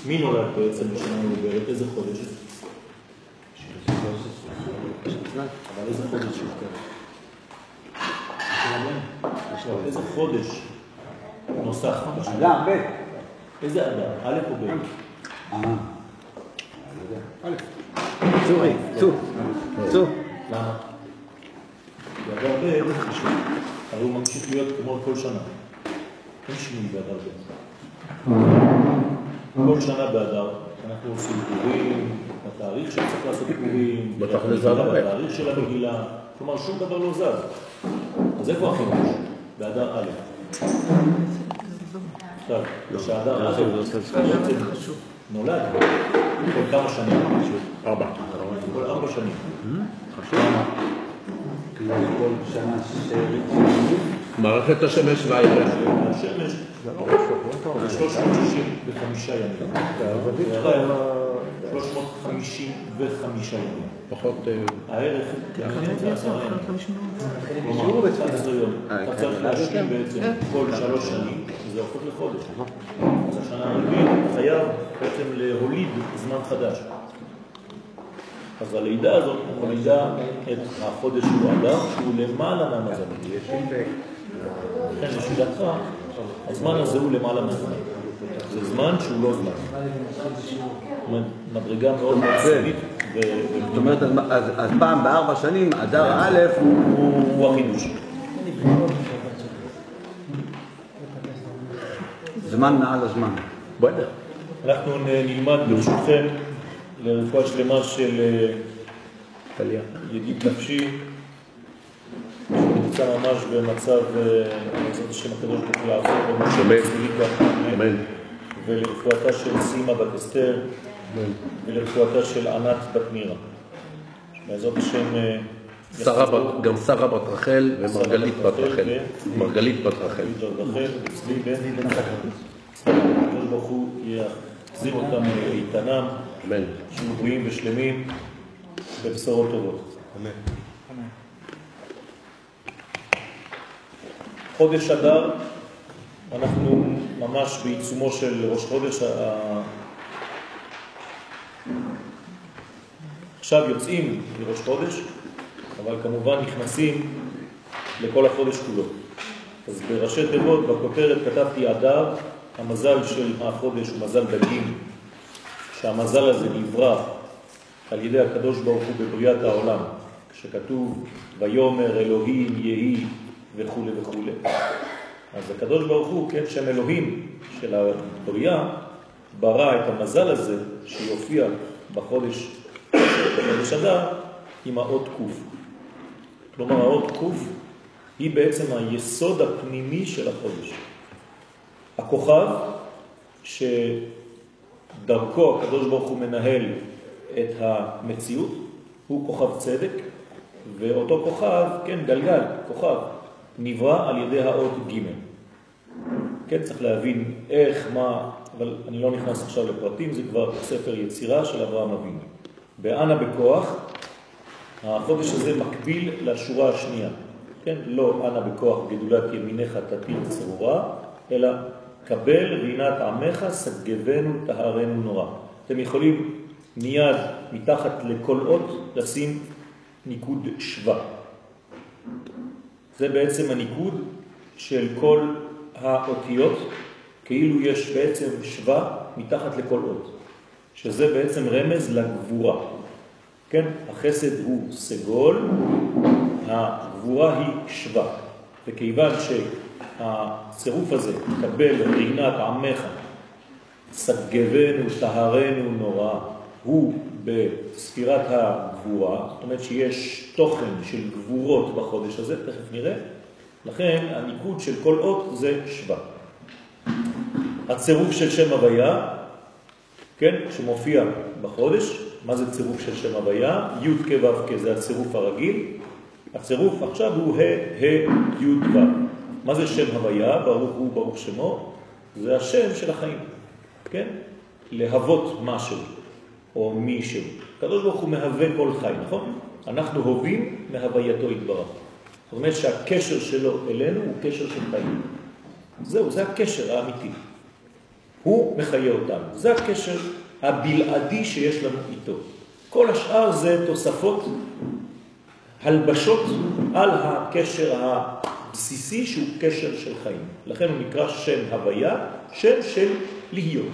מי נולד בעצם בשנה מעוברת? איזה חודש? אבל איזה חודש יותר? איזה חודש נוסף? אדם, ב'. איזה אדם? א' או ב'? צורי, צור. למה? באדר ב' הרי הוא ממשיך להיות כמו כל שנה. אין שינוי באדר ב'. כל שנה באדר אנחנו עושים פורים, בתאריך שצריך לעשות פורים, בתאריך של המגילה, כלומר שום דבר לא זז. אז איפה החידוש? באדר א'. עכשיו, כשאדר א' בעצם נולד כל כמה שנים? 4. כל 4 שנים. חשוב. כל שנה מערכת השמש והירח. השמש 365 ימים. 355 ימים. פחות... הערך זה 10 ימים. כלומר, 11 יום. אתה צריך להשלים בעצם כל 3 שנים, וזה הופך לחודש. אז השנה הרביעית חייב בעצם להוליד זמן חדש. אז הלידה הזאת מולידה את החודש שהוא אדר, שהוא למעלה מהמזל. לכן, לשאלתך, הזמן הזה הוא למעלה מהזמן. זה זמן שהוא לא זמן. זאת אומרת, מדרגה מאוד סודית. זאת אומרת, אז פעם ב4 שנים, אדר א' הוא החידוש. זמן מעל הזמן. בסדר. אנחנו נלמד ברשותכם לרפואה שלמה של ידיד נפשי, שנמצא ממש במצב, זאת השם הקדוש ברוך הוא יעזור במשה בציליקה, ולרפואתה של סימה בת אסתר, ולרפואתה של ענת בת מירה. בעזרת השם גם שרה בת רחל ומרגלית בת רחל. מרגלית בת רחל. אצלי בן הקדוש ברוך הוא יחזיר אותם לאיתנם, שיהיו בריאים ושלמים בבשורות טובות. אמן. חודש אדר, אנחנו ממש בעיצומו של ראש חודש. עכשיו יוצאים מראש חודש, אבל כמובן נכנסים לכל החודש כולו. אז בראשי תיבות, בכותרת כתבתי אדר, המזל של החודש הוא מזל דגים, שהמזל הזה נברא על ידי הקדוש ברוך הוא בבריאת העולם, כשכתוב ויאמר אלוהים יהי וכו' וכו'. אז הקדוש ברוך הוא, כן, שם אלוהים של הבריאה, ברא את המזל הזה שיופיע בחודש אדר עם האות קוף. כלומר, האות קוף היא בעצם היסוד הפנימי של החודש. הכוכב שדרכו הקדוש ברוך הוא מנהל את המציאות הוא כוכב צדק, ואותו כוכב, כן, גלגל, כוכב, נברא על ידי האות ג'. כן, צריך להבין איך, מה, אבל אני לא נכנס עכשיו לפרטים, זה כבר ספר יצירה של אברהם אבינו. באנה בכוח, החודש הזה מקביל לשורה השנייה. כן, לא אנה בכוח גדולת ימיניך תתיר צרורה, אלא קבל רינת עמך סגבנו טהרנו נורא. אתם יכולים מיד מתחת לכל אות לשים ניקוד שווה. זה בעצם הניקוד של כל האותיות, כאילו יש בעצם שווה מתחת לכל אות, שזה בעצם רמז לגבורה. כן, החסד הוא סגול, הגבורה היא שווה. וכיוון שהצירוף הזה קבל רינת עמך סגבנו טהרנו נורא, הוא בספירת הגבורה, זאת אומרת שיש תוכן של גבורות בחודש הזה, תכף נראה, לכן הניקוד של כל אות זה שווה. הצירוף של שם הוויה, כן, שמופיע בחודש, מה זה צירוף של שם הוויה? י' כ' ו' כ' זה הצירוף הרגיל, הצירוף עכשיו הוא ה' י' ו'. מה זה שם הוויה? ברוך הוא ברוך שמו, זה השם של החיים, כן? להוות משהו או מישהו. הקדוש ברוך הוא מהווה כל חי, נכון? אנחנו הווים מהווייתו יתברך. זאת אומרת שהקשר שלו אלינו הוא קשר של חיים. זהו, זה הקשר האמיתי. הוא מחיה אותנו. זה הקשר הבלעדי שיש לנו איתו. כל השאר זה תוספות, הלבשות על הקשר הבסיסי שהוא קשר של חיים. לכן הוא נקרא שם הוויה, שם של להיות.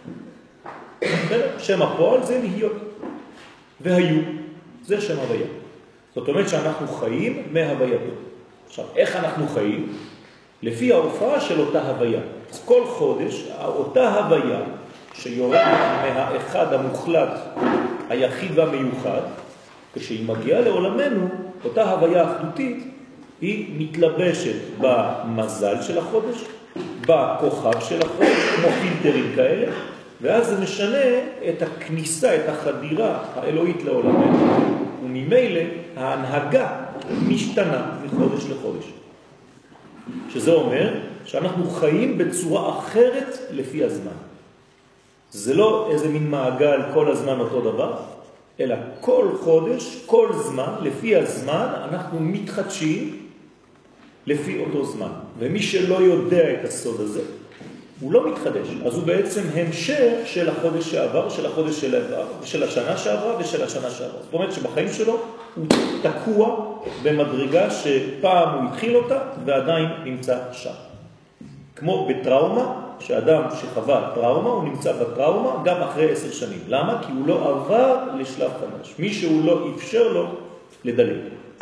שם הפועל זה להיות. והיו, זה שם הוויה. זאת אומרת שאנחנו חיים מהווייתו. עכשיו, איך אנחנו חיים? לפי ההופעה של אותה הוויה. אז כל חודש, אותה הוויה שיורדת מהאחד המוחלט, היחיד והמיוחד, כשהיא מגיעה לעולמנו, אותה הוויה אחדותית, היא מתלבשת במזל של החודש, בכוכב של החודש, כמו פילטרים כאלה, ואז זה משנה את הכניסה, את החדירה האלוהית לעולמנו, וממילא ההנהגה משתנה מחודש לחודש. שזה אומר שאנחנו חיים בצורה אחרת לפי הזמן. זה לא איזה מין מעגל כל הזמן אותו דבר, אלא כל חודש, כל זמן, לפי הזמן אנחנו מתחדשים לפי אותו זמן. ומי שלא יודע את הסוד הזה, הוא לא מתחדש. אז הוא בעצם המשך של החודש שעבר, של החודש של השנה שעברה ושל השנה שעברה. זאת אומרת שבחיים שלו הוא תקוע במדרגה שפעם הוא התחיל אותה ועדיין נמצא שם. כמו בטראומה, שאדם שחווה טראומה, הוא נמצא בטראומה גם אחרי 10 שנים. למה? כי הוא לא עבר לשלב חדש. מישהו לא אפשר לו לדלג.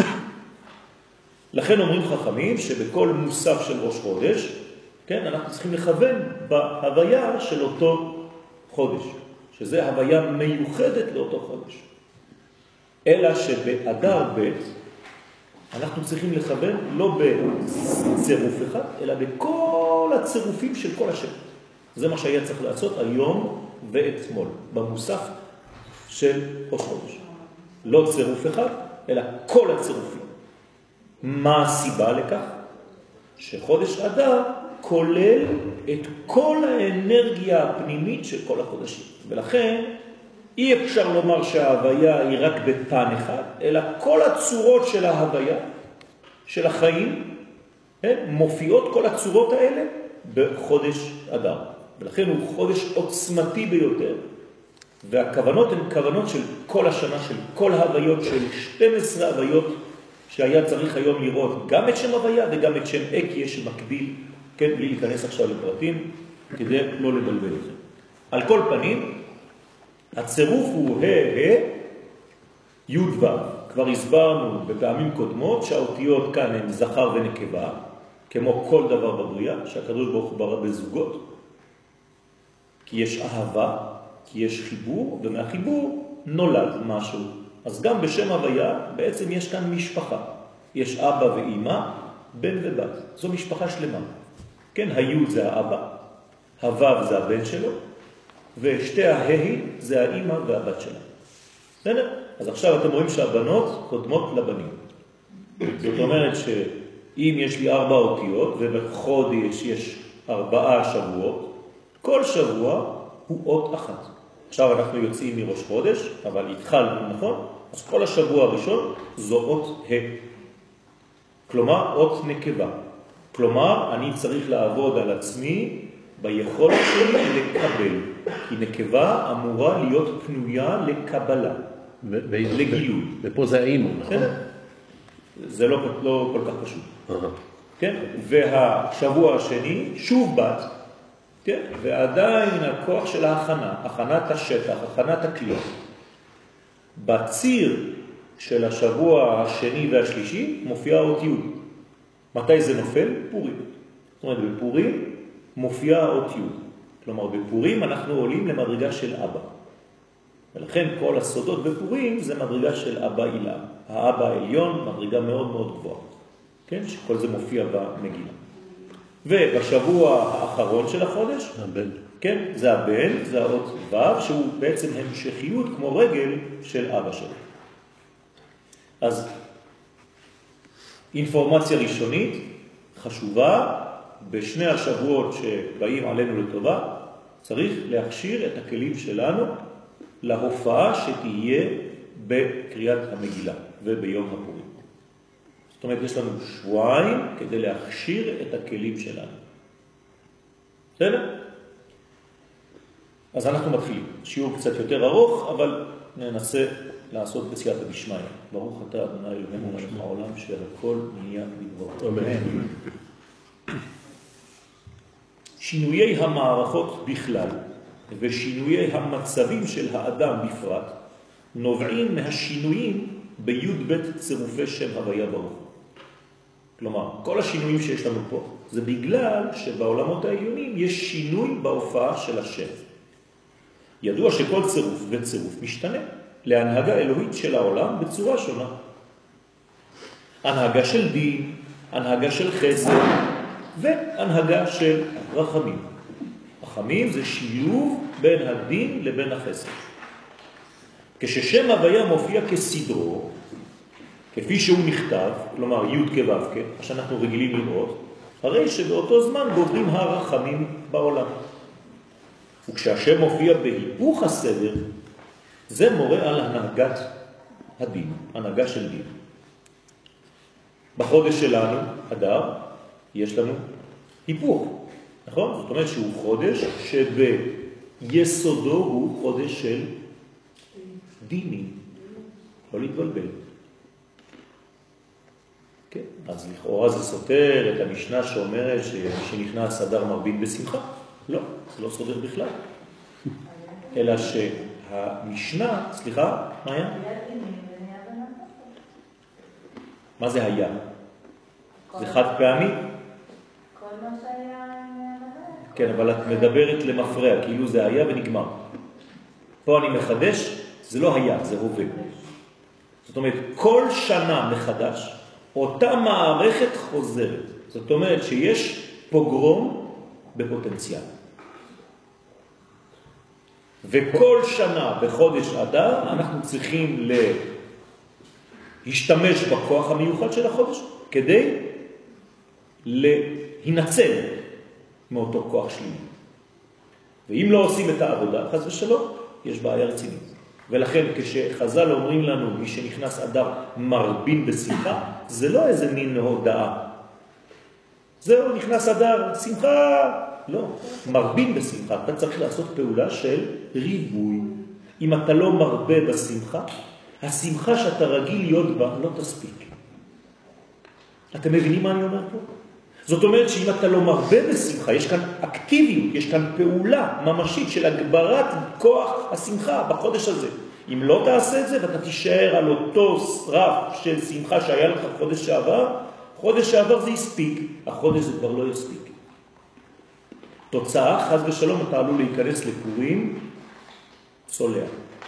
לכן אומרים חכמים שבכל מוסף של ראש חודש, כן, אנחנו צריכים לכוון בהוויה של אותו חודש, שזה הוויה מיוחדת לאותו חודש. אלא שבאדר ב' אנחנו צריכים לכוון לא בצירוף אחד, אלא בכל הצירופים של כל השם. זה מה שהיה צריך לעשות היום ואתמול, במוסף של ראש חודש. לא צירוף אחד, אלא כל הצירופים. מה הסיבה לכך? שחודש אדר כולל את כל האנרגיה הפנימית של כל החודשים. ולכן אי אפשר לומר שההוויה היא רק בפן אחד, אלא כל הצורות של ההוויה, של החיים, מופיעות כל הצורות האלה בחודש אדר. ולכן הוא חודש עוצמתי ביותר, והכוונות הן כוונות של כל השנה, של כל ההוויות, של 12 הוויות שהיה צריך היום לראות גם את שם הוויה וגם את שם אקיה שמקביל, כן, בלי להיכנס עכשיו לפרטים, כדי לא לבלבל לכם. על כל פנים, הצירוף הוא י' ו'. כבר הסברנו בפעמים קודמות שהאותיות כאן הן זכר ונקבה, כמו כל דבר בבריאה, שהקדוש ברוך הוא ברא בזוגות, כי יש אהבה, כי יש חיבור, ומהחיבור נולד משהו. אז גם בשם הוויה בעצם יש כאן משפחה. יש אבא ואמא, בן ובת. זו משפחה שלמה. כן, היוד זה האבא, הוו זה הבן שלו, ושתי ההי זה האמא והבת שלה. בסדר? אז עכשיו אתם רואים שהבנות קודמות לבנים. זאת אומרת שאם יש לי 4 אותיות, ובחודש יש 4 שבועות, כל שבוע הוא אות אחת. עכשיו אנחנו יוצאים מראש חודש, אבל התחלנו, נכון? אז כל השבוע הראשון זו אות ה'. כלומר, אות נקבה. כלומר, אני צריך לעבוד על עצמי ביכולת שלי לקבל. כי נקבה אמורה להיות פנויה לקבלה, לגילוי. ופה זה האימא, נכון? זה לא כל כך פשוט. כן? והשבוע השני, שוב בת, כן? ועדיין הכוח של ההכנה, הכנת השטח, הכנת הכלי. בציר של השבוע השני והשלישי מופיעה אות י'. מתי זה נופל? פורים. זאת אומרת, בפורים מופיעה אות י'. כלומר, בפורים אנחנו עולים למדרגה של אבא. ולכן כל הסודות בפורים זה מדרגה של אבא אילם. האבא העליון, מדרגה מאוד מאוד גבוהה. כן? שכל זה מופיע במגילה. ובשבוע האחרון של החודש, הבן. כן? זה הבן, זה האות ו', שהוא בעצם המשכיות כמו רגל של אבא שלו. אז אינפורמציה ראשונית חשובה, בשני השבועות שבאים עלינו לטובה, צריך להכשיר את הכלים שלנו להופעה שתהיה בקריאת המגילה וביום הפורים. זאת אומרת, יש לנו שבועיים כדי להכשיר את הכלים שלנו. בסדר? אז אנחנו מתחילים. שיעור קצת יותר ארוך, אבל ננסה לעשות בסייעתא דשמיא. ברוך אתה ה' אלוהינו מלך העולם שהכל נהיה בדברו. אמן. שינויי המערכות בכלל ושינויי המצבים של האדם בפרט נובעים מהשינויים בי"ב צירופי שם הוויה ברוך. כלומר, כל השינויים שיש לנו פה זה בגלל שבעולמות העליונים יש שינוי בהופעה של השם. ידוע שכל צירוף וצירוף משתנה להנהגה אלוהית של העולם בצורה שונה. הנהגה של דין, הנהגה של חסד והנהגה של רחמים. רחמים זה שילוב בין הדין לבין החסד. כששם הוויה מופיע כסדרו, כפי שהוא נכתב, כלומר י' כו' כ', שאנחנו רגילים לראות, הרי שבאותו זמן גוברים הרחמים בעולם. וכשהשם מופיע בהיפוך הסדר, זה מורה על הנהגת הדין, הנהגה של דין. בחודש שלנו, אדר, יש לנו היפוך, נכון? זאת אומרת שהוא חודש שביסודו הוא חודש של דיני, לא להתבלבל. כן, אז לכאורה זה סותר את המשנה שאומרת שנכנס אדר מרבין בשמחה. לא, זה לא סותר בכלל. אלא שהמשנה, סליחה, מה היה? מה זה היה? זה חד פעמי? כל מה שהיה... כן, אבל את מדברת למפרע, כאילו זה היה ונגמר. פה אני מחדש, זה לא היה, זה הווה. זאת אומרת, כל שנה מחדש, אותה מערכת חוזרת. זאת אומרת שיש פוגרום בפוטנציאל. וכל שנה בחודש אדר אנחנו צריכים להשתמש בכוח המיוחד של החודש כדי להינצל מאותו כוח שלילי. ואם לא עושים את העבודה, חס ושלום, יש בעיה רצינית. ולכן כשחז"ל אומרים לנו מי שנכנס אדר מרבין בשמחה, זה לא איזה מין הודעה. זהו, נכנס אדר, שמחה. לא, מרבין בשמחה. אתה צריך לעשות פעולה של ריבוי. אם אתה לא מרבה בשמחה, השמחה שאתה רגיל להיות בה לא תספיק. אתם מבינים מה אני אומר פה? זאת אומרת שאם אתה לא מרבה בשמחה, יש כאן אקטיביות, יש כאן פעולה ממשית של הגברת כוח השמחה בחודש הזה. אם לא תעשה את זה ואתה תישאר על אותו רף של שמחה שהיה לך חודש שעבר, חודש שעבר זה יספיק, החודש זה כבר לא יספיק. תוצאה, חס ושלום, אתה עלול להיכנס לפורים צולע.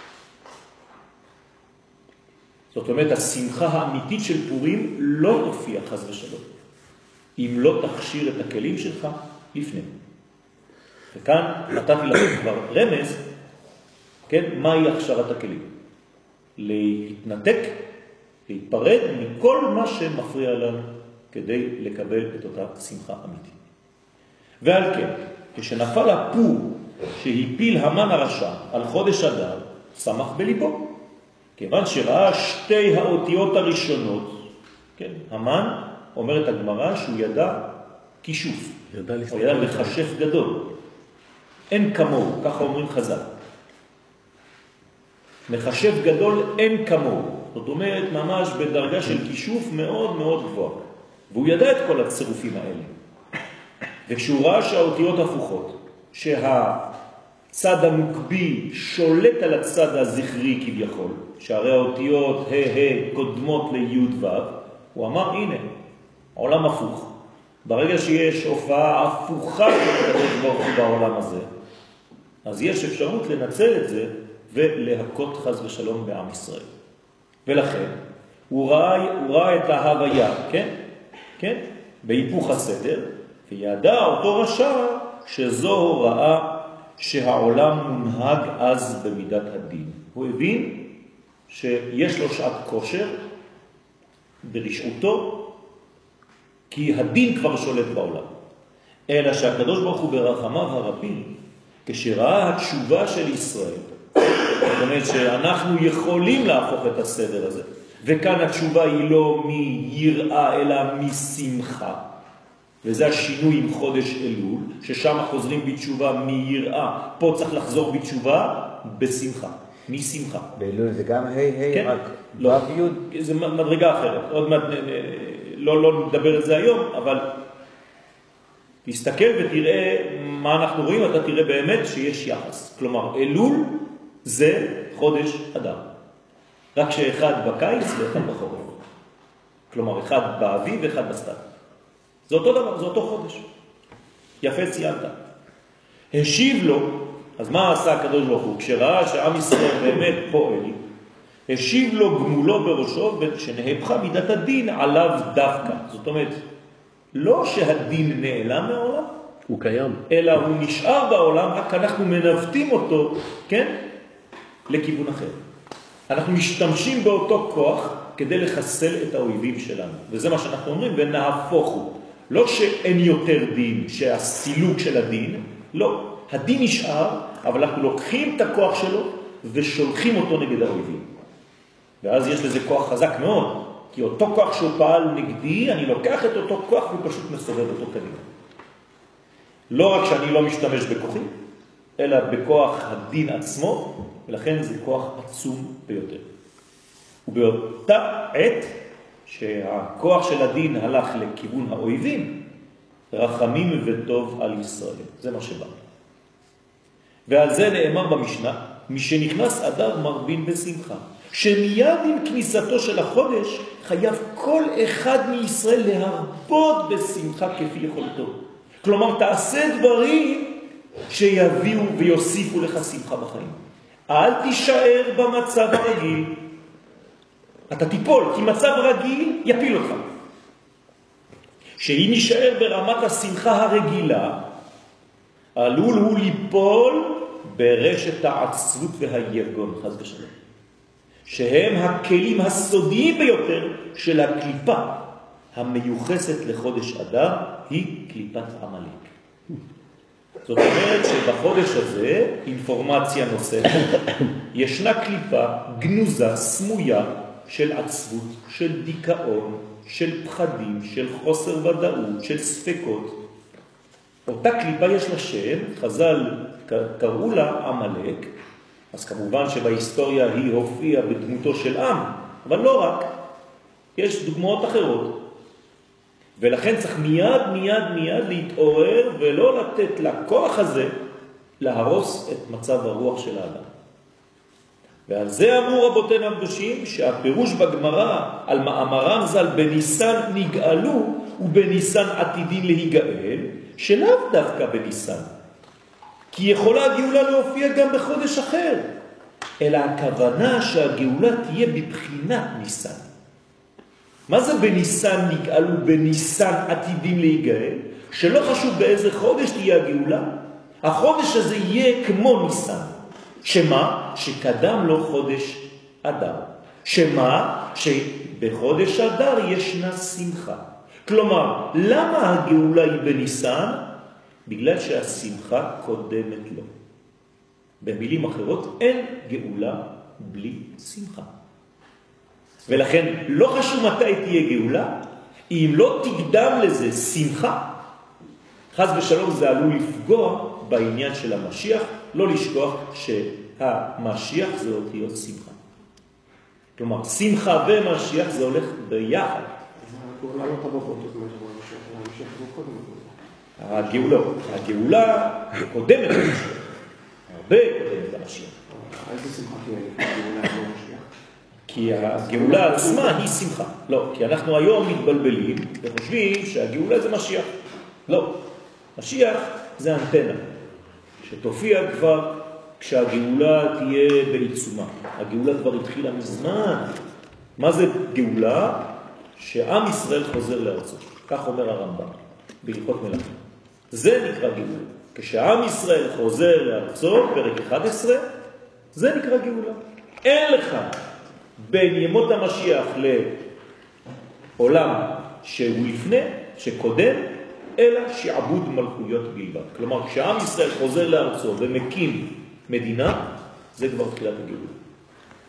זאת אומרת, השמחה האמיתית של פורים לא תופיע, חס ושלום, אם לא תכשיר את הכלים שלך לפני. וכאן נתתי לכם כבר רמז, כן, מהי הכשרת הכלים? להתנתק, להתפרד מכל מה שמפריע לנו כדי לקבל את אותה שמחה אמיתית. ועל כן, כשנפל הפור שהפיל המן הרשע על חודש אדר, שמח בליבו. כיוון שראה שתי האותיות הראשונות, כן, המן אומרת הגמרא שהוא ידע כישוף, הוא ידע לחשף גדול. אין כמוהו, ככה אומרים חז"ל. מחשב גדול אין כמוהו. זאת אומרת ממש בדרגה של כישוף מאוד מאוד גבוה. והוא ידע את כל הצירופים האלה. וכשהוא ראה שהאותיות הפוכות, שהצד המוקבי שולט על הצד הזכרי כביכול, שהרי האותיות קודמות לי' ו', הוא אמר הנה, עולם הפוך. ברגע שיש הופעה הפוכה של הקדוש ברוך הוא בעולם הזה, אז יש אפשרות לנצל את זה ולהכות חס ושלום בעם ישראל. ולכן הוא ראה את ההוויה, כן? בהיפוך הסדר, וידע אותו רשע שזו הוראה שהעולם מונהג אז במידת הדין. הוא הבין שיש לו שעת כושר ברשעותו, כי הדין כבר שולט בעולם. אלא שהקדוש ברוך הוא ברחמיו הרבים, כשראה התשובה של ישראל, זאת אומרת שאנחנו יכולים להפוך את הסדר הזה, וכאן התשובה היא לא מיראה אלא משמחה. וזה השינוי עם חודש אלול, ששם חוזרים בתשובה מיראה, פה צריך לחזור בתשובה בשמחה, משמחה. באלול זה גם היי, כן? רק לא, ו' י'? זה מדרגה אחרת, עוד מעט לא נדבר על זה היום, אבל תסתכל ותראה מה אנחנו רואים, אתה תראה באמת שיש יחס. כלומר, אלול זה חודש אדר. רק שאחד בקיץ ואחד בחורף. כלומר, אחד באביב ואחד בסתיו. זה אותו דבר, זה אותו חודש. יפה ציינת. השיב לו, אז מה עשה הקדוש ברוך הוא? כשראה שעם ישראל באמת פועל, השיב לו גמולו בראשו, שנהפכה מידת הדין עליו דווקא. זאת אומרת, לא שהדין נעלם מהעולם, הוא קיים. אלא הוא נשאר בעולם, רק אנחנו מנווטים אותו, כן? לכיוון אחר. אנחנו משתמשים באותו כוח כדי לחסל את האויבים שלנו. וזה מה שאנחנו אומרים, ונהפוך הוא. לא שאין יותר דין, שהסילוק של הדין, לא. הדין נשאר, אבל אנחנו לוקחים את הכוח שלו ושולחים אותו נגד האויבים. ואז יש לזה כוח חזק מאוד, כי אותו כוח שהוא פעל נגדי, אני לוקח את אותו כוח ופשוט מסובב אותו קדימה. לא רק שאני לא משתמש בכוחי, אלא בכוח הדין עצמו, ולכן זה כוח עצום ביותר. ובאותה עת שהכוח של הדין הלך לכיוון האויבים, רחמים וטוב על ישראל. זה מה שבא. ועל זה נאמר במשנה, מי שנכנס אדר מרבין בשמחה. שמיד עם כניסתו של החודש חייב כל אחד מישראל להרבות בשמחה כפי יכולתו. כלומר, תעשה דברים שיביאו ויוסיפו לך שמחה בחיים. אל תישאר במצב הרגיל. אתה תיפול, כי מצב רגיל יפיל אותך. שאם נשאר ברמת השמחה הרגילה, עלול הוא ליפול ברשת העצבות והיגון, חס ושלום. שהם הכלים הסודיים ביותר של הקליפה המיוחסת לחודש אדר, היא קליפת עמלק. זאת אומרת שבחודש הזה, אינפורמציה נוספת, ישנה קליפה גנוזה, סמויה, של עצבות, של דיכאון, של פחדים, של חוסר ודאות, של ספקות. אותה קליפה יש לה שם, חז"ל קראו לה עמלק, אז כמובן שבהיסטוריה היא הופיעה בדמותו של עם, אבל לא רק, יש דוגמאות אחרות. ולכן צריך מיד להתעורר ולא לתת לכוח הזה להרוס את מצב הרוח של האדם. ועל זה אמרו רבותינו הקדושים שהפירוש בגמרא על מאמרם ז"ל בניסן נגאלו ובניסן עתידין להיגאל, שלאו דווקא בניסן. כי יכולה הגאולה להופיע גם בחודש אחר, אלא הכוונה שהגאולה תהיה בבחינת ניסן. מה זה בניסן נגאלו בניסן עתידים להיגאל? שלא חשוב באיזה חודש תהיה הגאולה, החודש הזה יהיה כמו ניסן. שמה? שקדם לו חודש אדר. שמה? שבחודש אדר ישנה שמחה. כלומר, למה הגאולה היא בניסן? בגלל שהשמחה קודמת לו. במילים אחרות, אין גאולה בלי שמחה. ולכן לא חשוב מתי תהיה גאולה, אם לא תקדם לזה שמחה, חס ושלום זה עלול לפגוע בעניין של המשיח, לא לשכוח שהמשיח זה אותיות שמחה. כלומר, שמחה ומשיח זה הולך ביחד. הגאולה לא תבוא באותו זמן שבו המשיח הוא קודם לגאולה. הגאולה קודמת למשיח. הרבה קודמת למשיח. איזה שמחה תהיה הגאולה לא משיח? כי הגאולה עצמה היא שמחה. לא, כי אנחנו היום מתבלבלים וחושבים שהגאולה זה משיח. לא. משיח זה אנטנה, שתופיע כבר כשהגאולה תהיה בעיצומה. הגאולה כבר התחילה מזמן. מה זה גאולה? שעם ישראל חוזר לארצו. כך אומר הרמב"ם בהלכות מלכים. זה נקרא גאולה. כשעם ישראל חוזר לארצו, פרק 11, זה נקרא גאולה. אין לך בין ימות המשיח לעולם שהוא לפני, שקודם, אלא שעבוד מלכויות בלבד. כלומר, כשעם ישראל חוזר לארצו ומקים מדינה, זה כבר תחילת הגאולה.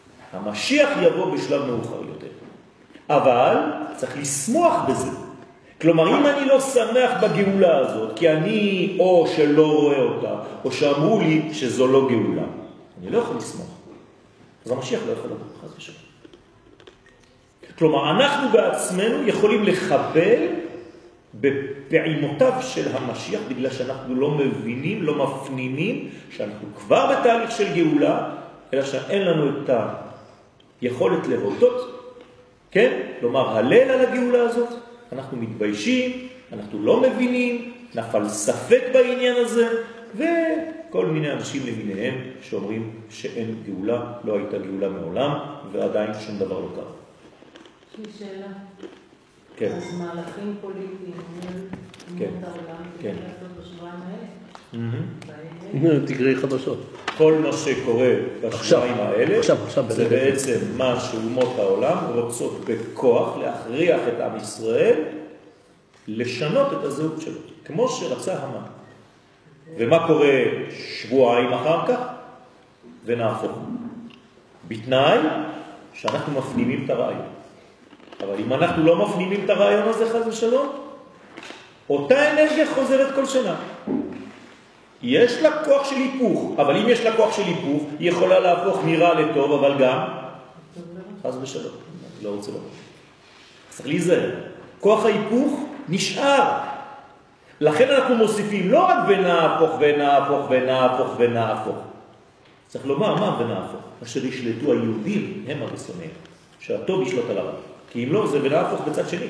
המשיח יבוא בשלב מאוחר יותר. אבל צריך לשמוח בזה, כלומר, אם אני לא שמח בגאולה הזאת, כי אני או שלא רואה אותה, או שאמרו לי שזו לא גאולה, אני לא יכול לסמוך. אז המשיח לא יכול לבוא, חס ושלום. כלומר, אנחנו בעצמנו יכולים לחבל בפעימותיו של המשיח, בגלל שאנחנו לא מבינים, לא מפנימים, שאנחנו כבר בתהליך של גאולה, אלא שאין לנו את היכולת להודות, כן? לומר, הלל על הגאולה הזאת, אנחנו מתביישים, אנחנו לא מבינים, נפל ספק בעניין הזה, וכל מיני אנשים למיניהם שאומרים שאין גאולה, לא הייתה גאולה מעולם, ועדיין שום דבר לא קרה. יש לי שאלה. כן. אז מהלכים פוליטיים, כן. אומות העולם, כן. לעשות בשבועיים האלה. תקראי חדשות. כל מה שקורה בשבועיים האלה, עכשיו, זה בעצם מה שאומות העולם רוצות בכוח להכריח את עם ישראל לשנות את הזהות שלו, כמו שרצה המן. ומה קורה שבועיים אחר כך? ונהפוך. בתנאי שאנחנו מפנימים את הרעיון. אבל אם אנחנו לא מפנימים את הרעיון הזה חס ושלום, אותה אנרגיה חוזרת כל שנה. יש לה כוח של היפוך, אבל אם יש לה כוח של היפוך, היא יכולה להפוך מרע לטוב, אבל גם חס ושלום. לא רוצה לומר. צריך להיזהר. כוח ההיפוך נשאר. לכן אנחנו מוסיפים לא רק ונהפוך, ונהפוך, ונהפוך, ונהפוך. צריך לומר מה ונהפוך? אשר ישלטו היהודים הם הבשונאים, שהטוב ישלוט על הרע. כי אם לא, זה ונהפוך בצד שני.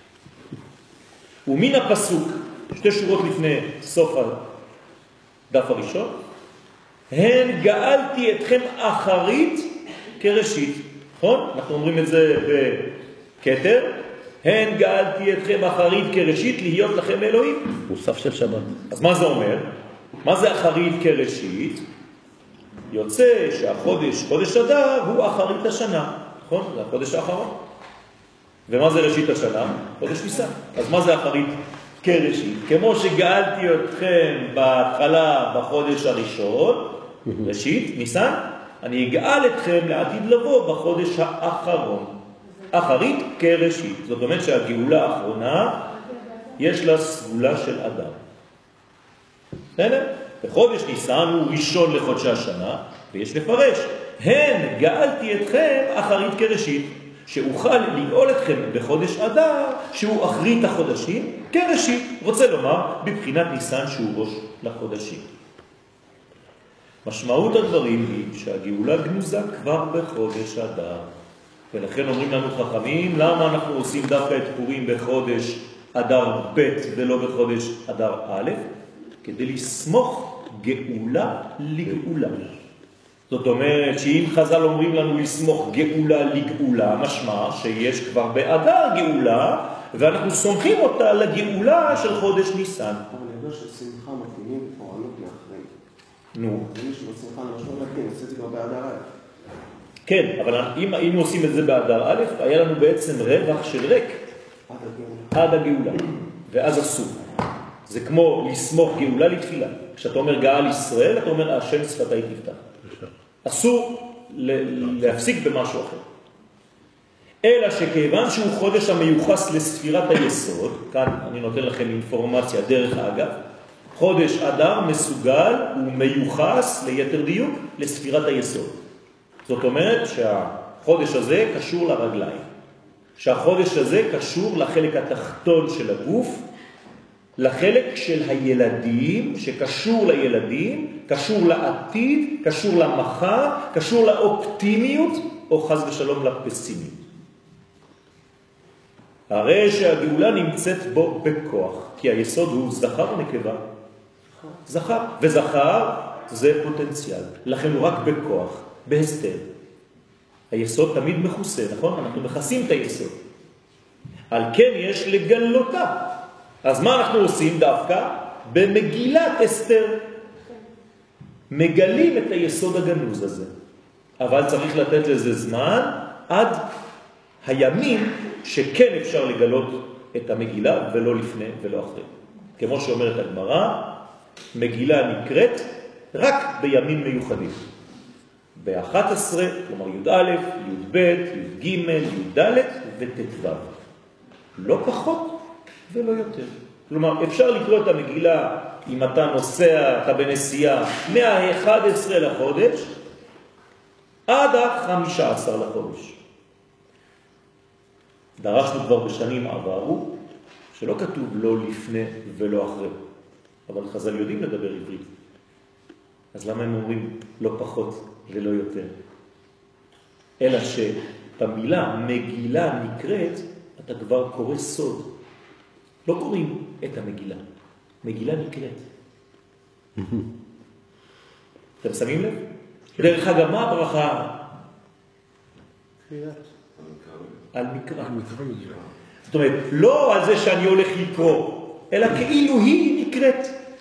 ומן הפסוק, שתי שורות לפני סוף הדף הראשון, הן גאלתי אתכם אחרית כראשית. נכון? אנחנו אומרים את זה בכתר. הן גאלתי אתכם אחרית כראשית להיות לכם אלוהים. מוסף של שבת. אז מה זה אומר? מה זה אחרית כראשית? יוצא שהחודש, חודש אדר, הוא אחרית השנה. נכון? זה החודש האחרון. ומה זה ראשית השנה? חודש ניסן. אז מה זה אחרית כראשית? כמו שגאלתי אתכם בהתחלה בחודש הראשון, ראשית, ניסן, אני אגאל אתכם לעתיד לבוא בחודש האחרון. אחרית כראשית. זאת אומרת שהגאולה האחרונה יש לה סגולה של אדם. בסדר? בחודש ניסן הוא ראשון לחודשי השנה, ויש לפרש. הן גאלתי אתכם אחרית כראשית. שאוכל לגאול אתכם בחודש אדר, שהוא אחרית החודשים, כראשית. רוצה לומר, בבחינת ניסן שהוא ראש לחודשים. משמעות הדברים היא שהגאולה גנוזה כבר בחודש אדר. ולכן אומרים לנו חכמים, למה אנחנו עושים דווקא את פורים בחודש אדר ב' ולא בחודש אדר א'? כדי לסמוך גאולה לגאולה. זאת אומרת שאם חז"ל אומרים לנו לסמוך גאולה לגאולה, משמע שיש כבר באדר גאולה, ואנחנו סומכים אותה לגאולה של חודש ניסן. אבל אני יודע ששמחה מתאימים פורענות לאחרים. נו. ומי שבשמחה למשל להתאים, עושה את זה כבר באדר א'. כן, אבל אם היינו עושים את זה באדר א', היה לנו בעצם רווח של ריק עד הגאולה, ואז אסור. זה כמו לסמוך גאולה לתפילה. כשאתה אומר גאל ישראל, אתה אומר השם שפתי תפתח. אסור להפסיק במשהו אחר. אלא שכיוון שהוא חודש המיוחס לספירת היסוד, כאן אני נותן לכם אינפורמציה דרך אגב, חודש אדר מסוגל ומיוחס ליתר דיוק לספירת היסוד. זאת אומרת שהחודש הזה קשור לרגליים, שהחודש הזה קשור לחלק התחתון של הגוף, לחלק של הילדים, שקשור לילדים, קשור לעתיד, קשור למחר, קשור לאופטימיות, או חס ושלום לפסימיות. הרי שהגאולה נמצאת בו בכוח, כי היסוד הוא זכר ונקבה. זכר. וזכר זה פוטנציאל, לכן הוא רק בכוח, בהסתר. היסוד תמיד מכוסה, נכון? אנחנו מכסים את היסוד. על כן יש לגלותה. אז מה אנחנו עושים דווקא? במגילת אסתר. מגלים את היסוד הגנוז הזה. אבל צריך לתת לזה זמן עד הימים שכן אפשר לגלות את המגילה ולא לפני ולא אחרי. כמו שאומרת הגמרא, מגילה נקראת רק בימים מיוחדים. ב-11, כלומר י"א, י"ב, י"ג, י"ד וט"ו. לא פחות ולא יותר. כלומר, אפשר לקרוא את המגילה אם אתה נוסע, אתה בנסיעה, מה-11 לחודש עד ה-15 לחודש. דרשנו כבר בשנים עברו, שלא כתוב לא לפני ולא אחרי. אבל חז"ל יודעים לדבר עברית. אז למה הם אומרים לא פחות ולא יותר? אלא שבמילה מגילה נקראת, אתה כבר קורא סוד. לא קוראים את המגילה. מגילה נקראת. אתם שמים לב? דרך אגב, מה הברכה? על מקרא. זאת אומרת, לא על זה שאני הולך לקרוא, אלא כאילו היא נקראת.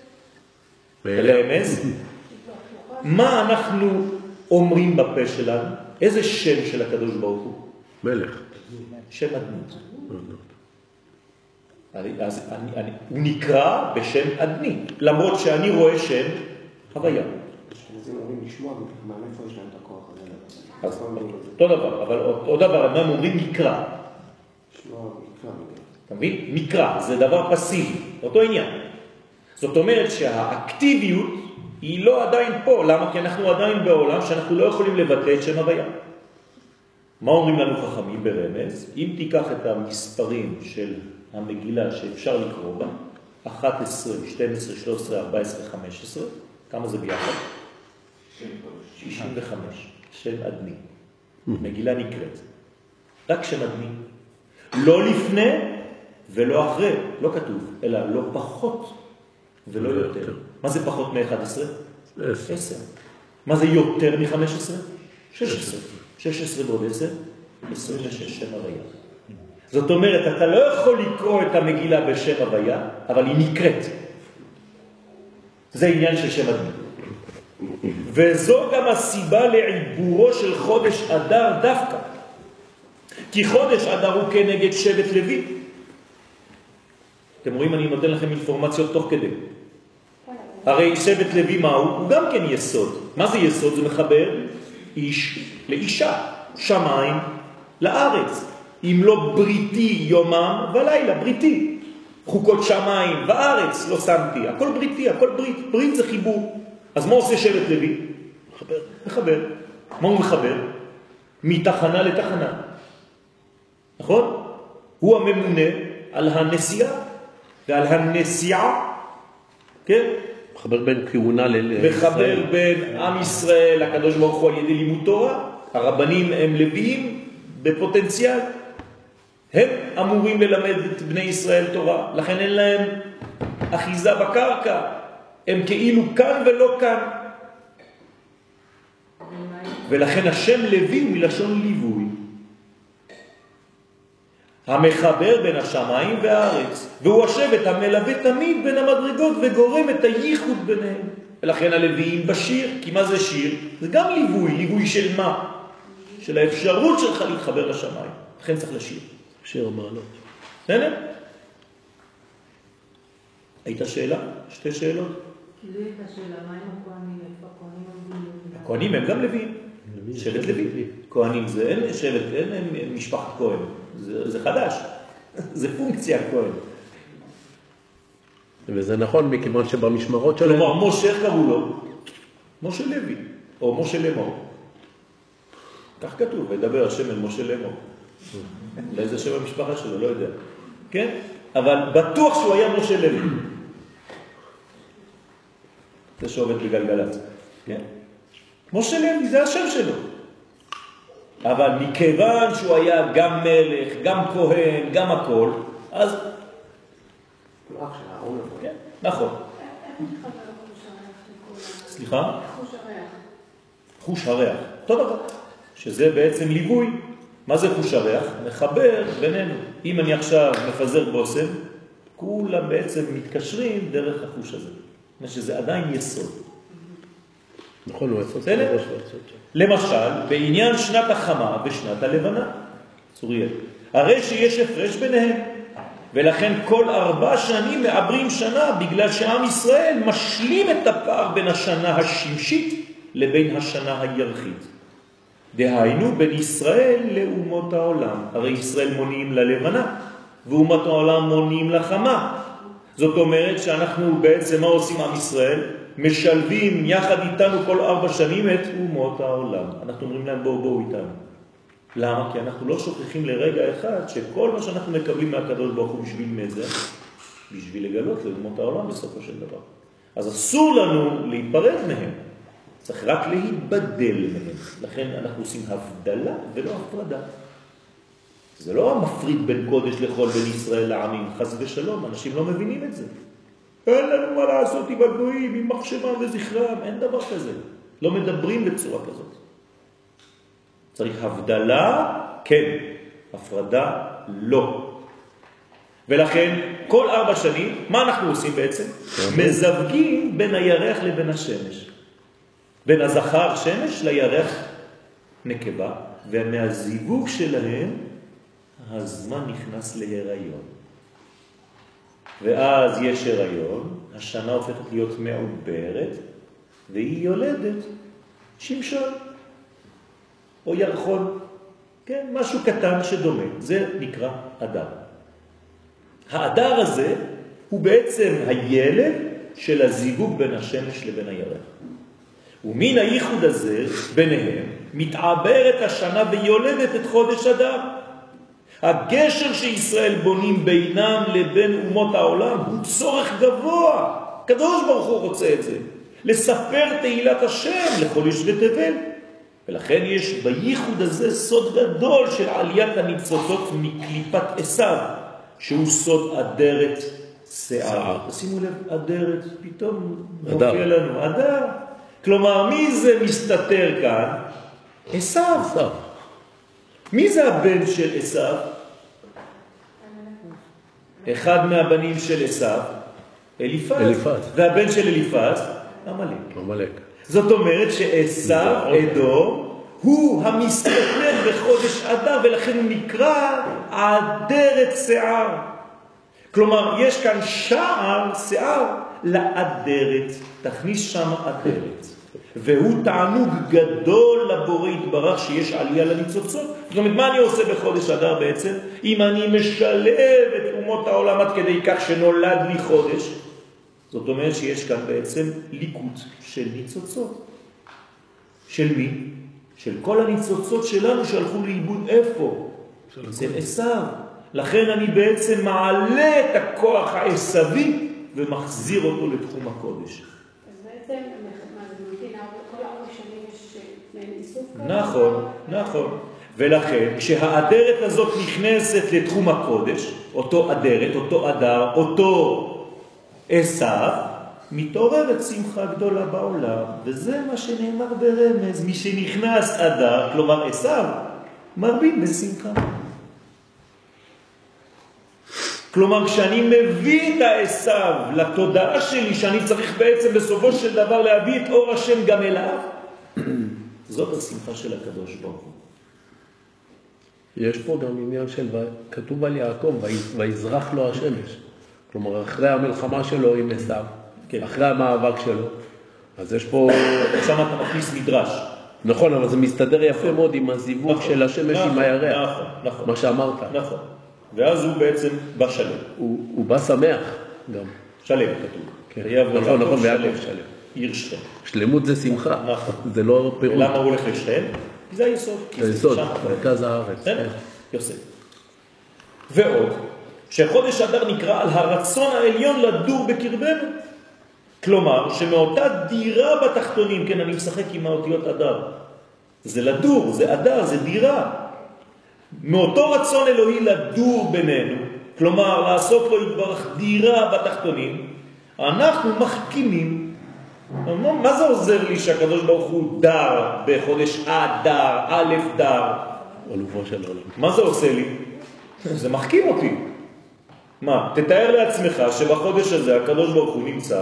רמז. מה אנחנו אומרים בפה שלנו? איזה שם של הקדוש ברוך הוא? מלך. שם אדנות. אז הוא נקרא בשם אדני, למרות שאני רואה שם הוויה. אשכנזים אומרים לשמוע, מאיפה יש להם את הכוח הזה? אז אותו דבר, אבל אותו דבר, הם אומרים מקרא. לשמוע מקרא. אתה מבין? מקרא, זה דבר פסיבי, אותו עניין. זאת אומרת שהאקטיביות היא לא עדיין פה. למה? כי אנחנו עדיין בעולם שאנחנו לא יכולים לבטא את שם הוויה. מה אומרים לנו חכמים ברמז? אם תיקח את המספרים של המגילה שאפשר לקרוא בה, 11, 12, 13, 14, 15, כמה זה ביחד? 65. שם אדני. מגילה נקראת. רק שם אדני. לא לפני ולא אחרי, לא כתוב, אלא לא פחות ולא יותר. מה זה פחות מ-11? 10. מה זה יותר מ-15? 16. 16 ועוד 10? 26 שם הוויה. זאת אומרת, אתה לא יכול לקרוא את המגילה בשם הוויה, אבל היא נקראת. זה עניין של שם אדני. וזו גם הסיבה לעיבורו של חודש אדר דווקא. כי חודש אדר הוא כנגד שבט לוי. אתם רואים, אני נותן לכם אינפורמציות תוך כדי. הרי שבט לוי מהו? הוא גם כן יסוד. מה זה יסוד? זה מחבר איש לאישה, שמיים לארץ. אם לא בריתי יומם ולילה, בריתי. חוקות שמיים וארץ לא שמתי. הכל בריתי, הכל ברית. ברית זה חיבור. אז מה עושה שבט לוי? מחבר. מחבר. מה הוא מחבר? מתחנה לתחנה. נכון? הוא הממונה על הנסיעה ועל הנסיעה. כן? מחבר בין כהונה לישראל. מחבר בין עם ישראל, הקדוש ברוך הוא על ידי לימוד תורה. הרבנים הם לוויים בפוטנציאל. הם אמורים ללמד את בני ישראל תורה. לכן אין להם אחיזה בקרקע. הם כאילו כאן ולא כאן. ולכן השם לוי הוא מלשון ליווי. המחבר בין השמיים והארץ, והוא השבט המלווה תמיד בין המדרגות וגורם את הייחוד ביניהם. ולכן הלוויים בשיר, כי מה זה שיר? זה גם ליווי, ליווי של מה? של האפשרות שלך להתחבר לשמיים. לכן צריך לשיר. שיר המעלות. בסדר? הייתה שאלה? שתי שאלות? לי הייתה שאלה, מה עם הכהנים? איפה הכהנים? הכהנים הם גם לוויים. שבט לוי. כהנים זה אין שבט, אין משפחת כהן. זה חדש. זה פונקציה כהן. וזה נכון מכיוון שבמשמרות שלהם... כלומר, משה איך קראו לו? משה לוי, או משה לאמור. כך כתוב, וידבר השם אל משה לאמור. לאיזה שם המשפחה שלו, לא יודע. כן? אבל בטוח שהוא היה משה לוי. זה שעובד בגלגלת. כן? משה לוי, זה השם שלו. אבל מכיוון שהוא היה גם מלך, גם כהן, גם הכל, אז... אח של הארון. כן, נכון. סליחה? חוש הריח. חוש הריח. אותו דבר. שזה בעצם ליווי. מה זה חוש הריח? מחבר בינינו. אם אני עכשיו מפזר בוסם, כולם בעצם מתקשרים דרך החוש הזה. שזה עדיין יסוד. נכון, הוא יסוד. למשל, בעניין שנת החמה ושנת הלבנה, צוריאל, הרי שיש הפרש ביניהם, ולכן כל 4 שנים מעברים שנה, בגלל שעם ישראל משלים את הפער בין השנה השמשית לבין השנה הירחית. דהיינו בין ישראל לאומות העולם. הרי ישראל מונים ללבנה, ואומת העולם מונים לחמה. זאת אומרת שאנחנו בעצם, מה עושים עם ישראל? משלבים יחד איתנו כל 4 שנים את אומות העולם. אנחנו אומרים להם בואו איתנו. למה? כי אנחנו לא שוכחים לרגע אחד שכל מה שאנחנו מקבלים מהקדוש ברוך הוא בשביל מזה, בשביל לגלות לאומות העולם בסופו של דבר. אז אסור לנו להיפרד מהם. צריך רק להיבדל מהם. לכן אנחנו עושים הבדלה ולא הפרדה. זה לא מפריד בין קודש לחול, בין ישראל לעמים, חס ושלום, אנשים לא מבינים את זה. אין לנו מה לעשות עם הגויים, עם מחשבם וזכרם, אין דבר כזה. לא מדברים בצורה כזאת. צריך הבדלה, כן, הפרדה, לא. ולכן, כל 4 שנים, מה אנחנו עושים בעצם? מזווגים בין הירח לבין השמש. בין הזכר שמש לירח נקבה, ומהזיווג שלהם, הזמן נכנס להיריון. ואז יש הריון, השנה הופכת להיות מעוברת, והיא יולדת שמשון, או ירחון, כן, משהו קטן שדומה. זה נקרא אדר. האדר הזה הוא בעצם הילד של הזיווג בין השמש לבין הירח. ומן הייחוד הזה ביניהם מתעברת השנה ויולדת את חודש אדר. הגשר שישראל בונים בינם לבין אומות העולם הוא צורך גבוה. הקדוש ברוך הוא רוצה את זה. לספר תהילת השם לחודש בטבת. ולכן יש בייחוד הזה סוד גדול של עליית הניצוצות מקליפת עשיו, שהוא סוד אדרת שיער. שימו לב, אדרת, פתאום מופיע לנו, אדר. כלומר, מי זה מסתתר כאן? עשיו. מי זה הבן של עשיו? אחד מהבנים של עשיו, אליפז. והבן של אליפז, עמלק. זאת אומרת שעשיו, אדום, הוא המסתתר בחודש אדר, ולכן הוא נקרא אדרת שיער. כלומר, יש כאן שער, שיער, לאדרת. תכניס שם אדרת. והוא תענוג גדול לבורא יתברך שיש עלייה לניצוצות. זאת אומרת, מה אני עושה בחודש אדר בעצם? אם אני משלב את אומות העולם עד כדי כך שנולד לי חודש, זאת אומרת שיש כאן בעצם ליקוט של ניצוצות. של מי? של כל הניצוצות שלנו שהלכו לאיבוד איפה? אצל עשיו. לכן אני בעצם מעלה את הכוח העשבי ומחזיר אותו לתחום הקודש. אז בעצם, כל 4 שנים יש איסוף כזה? נכון. ולכן, כשהאדרת הזאת נכנסת לתחום הקודש, אותו אדרת, אותו אדר, אותו עשיו, מתעוררת שמחה גדולה בעולם, וזה מה שנאמר ברמז, מי שנכנס אדר, כלומר עשיו, מרבים בשמחה. כלומר, כשאני מביא את העשיו לתודעה שלי, שאני צריך בעצם בסופו של דבר להביא את אור השם גם אליו, זאת השמחה של הקדוש ברוך הוא. יש פה גם עניין של, כתוב על יעקב, ויזרח לו השמש. כלומר, אחרי המלחמה שלו עם עשיו, כן. אחרי המאבק שלו, אז יש פה... עכשיו אתה מכניס מדרש. נכון, אבל זה מסתדר יפה מאוד עם הזיווג של השמש עם הירח. נכון. מה שאמרת. נכון. ואז הוא בעצם בא שלם. הוא בא שמח גם. שלם כתוב. כן. נכון, ויעקב שלם. עיר שכם. שלמות זה שמחה. נכון. זה לא פירוט. ולמה הוא הולך לשכם? זה היסוד. זה היסוד, מרכז הארץ. יוסף. ועוד, שחודש אדר נקרא על הרצון העליון לדור בקרבנו. כלומר, שמאותה דירה בתחתונים, כן, אני משחק עם האותיות אדר. זה לדור, זה אדר, זה דירה. מאותו רצון אלוהי לדור בינינו, כלומר, לעשות לו יתברך דירה בתחתונים, אנחנו מחכימים. מה זה עוזר לי שהקדוש ברוך הוא דר בחודש אדר, א' דר? אלופו של עולם. מה זה עושה לי? זה מחכים אותי. מה? תתאר לעצמך שבחודש הזה הקדוש ברוך הוא נמצא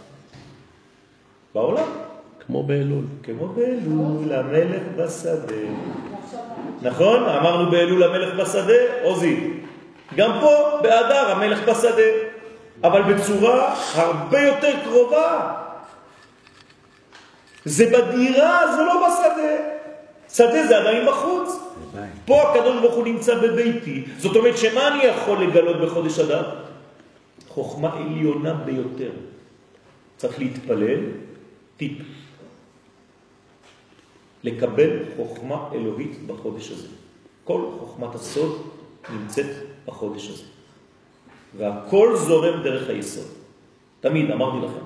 בעולם. כמו באלול. כמו באלול, המלך בשדה. נכון? אמרנו באלול המלך בשדה, עוזי. גם פה באדר המלך בשדה. אבל בצורה הרבה יותר קרובה. זה בדירה, זה לא בשדה. שדה זה עדיין בחוץ. פה הקדוש ברוך הוא נמצא בביתי. זאת אומרת שמה אני יכול לגלות בחודש אדר? חוכמה עליונה ביותר. צריך להתפלל, טיפ. לקבל חוכמה אלוהית בחודש הזה. כל חוכמת הסוד נמצאת בחודש הזה. והכל זורם דרך היסוד. תמיד אמרתי לכם.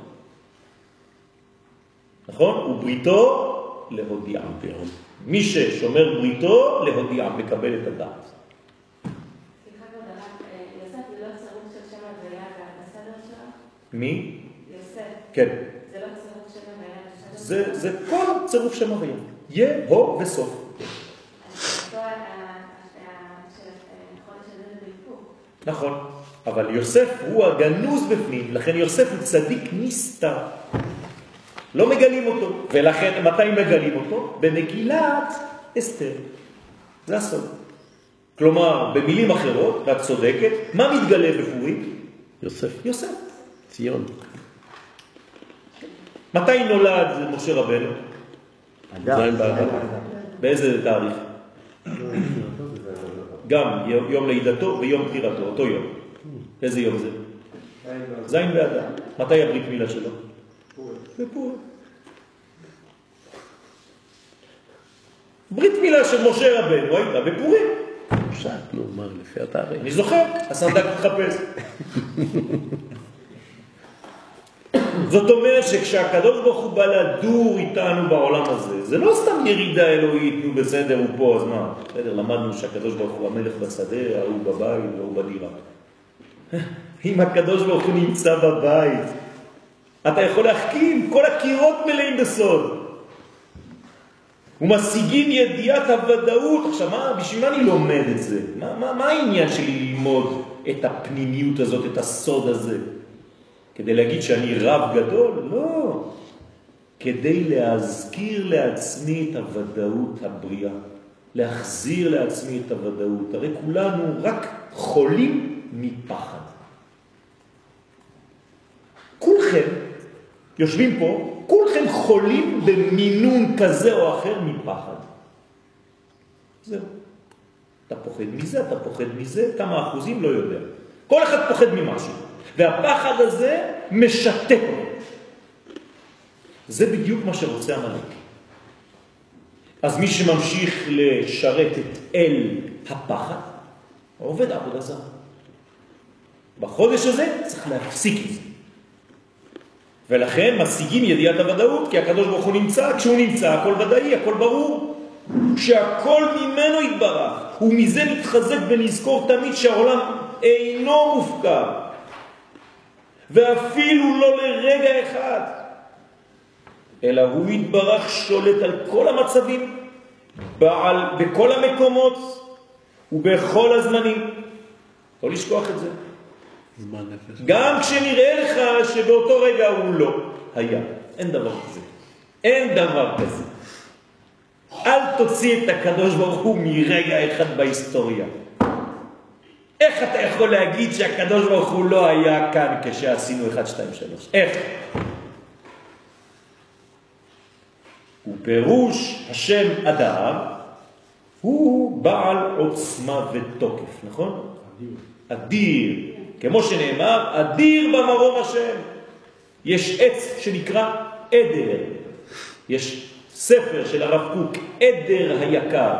נכון? ובריתו להודיע. מי ששומר בריתו להודיע, מקבל את הדעת. סליחה כבוד הרב, יוסף זה לא צירוף של שם הוויה בסדר שלו? מי? יוסף. כן. זה לא צירוף שם הוויה בסדר? זה כל צירוף שם הוויה. יה, הו וסוף. נכון, אבל יוסף הוא הגנוז בפנים, לכן יוסף הוא צדיק נסתר. לא מגלים אותו, ולכן מתי מגלים אותו? במגילת אסתר. זה הסוד. כלומר, במילים אחרות, ואת צודקת, מה מתגלה בפורים? יוסף. יוסף. ציון. מתי נולד משה רבנו? זין באדר. באיזה תאריך? גם יום לידתו ויום פטירתו, אותו יום. איזה יום זה? זין באדר. מתי הברית מילה שלו? בפורים. ברית מילה של משה רבנו הייתה בפורים. פשט, נו, מה, לפי התאריך. אני זוכר, הסנדק מתחפש. זאת אומרת שכשהקדוש ברוך הוא בא לדור איתנו בעולם הזה, זה לא סתם ירידה אלוהית, נו בסדר, הוא פה, אז מה? בסדר, למדנו שהקדוש ברוך הוא המלך בשדה, הוא בבית, הוא בדירה. אם הקדוש ברוך הוא נמצא בבית, אתה יכול להחכים, כל הקירות מלאים בסוד. ומשיגים ידיעת הוודאות. עכשיו, בשביל מה אני לומד את זה? מה העניין שלי ללמוד את הפנימיות הזאת, את הסוד הזה? כדי להגיד שאני רב גדול? לא. כדי להזכיר לעצמי את הוודאות הבריאה. להחזיר לעצמי את הוודאות. הרי כולנו רק חולים מפחד. כולכם יושבים פה, כולכם חולים במינון כזה או אחר מפחד. זהו. אתה פוחד מזה, אתה פוחד מזה, כמה אחוזים לא יודע. כל אחד פוחד ממשהו. והפחד הזה משתק אותו. זה בדיוק מה שרוצה המלאק. אז מי שממשיך לשרת את אל הפחד, עובד עבודה זרה. בחודש הזה צריך להפסיק את זה. ולכן משיגים ידיעת הוודאות, כי הקדוש ברוך הוא נמצא, כשהוא נמצא הכל ודאי, הכל ברור. שהכל ממנו יתברך, ומזה נתחזק ונזכור תמיד שהעולם אינו מופקר. ואפילו לא לרגע אחד, אלא הוא יתברך שולט על כל המצבים, בכל המקומות ובכל הזמנים. לא לשכוח את זה. גם כשנראה לך שבאותו רגע הוא לא היה. אין דבר כזה. אין דבר כזה. אל תוציא את הקדוש ברוך הוא מרגע אחד בהיסטוריה. איך אתה יכול להגיד שהקדוש ברוך הוא לא היה כאן כשעשינו 1, 2, 3? איך? ופירוש השם אדם הוא בעל עוצמה ותוקף, נכון? אדיר. כמו שנאמר, אדיר במרום השם. יש עץ שנקרא עדר. יש ספר של הרב קוק, עדר היקר.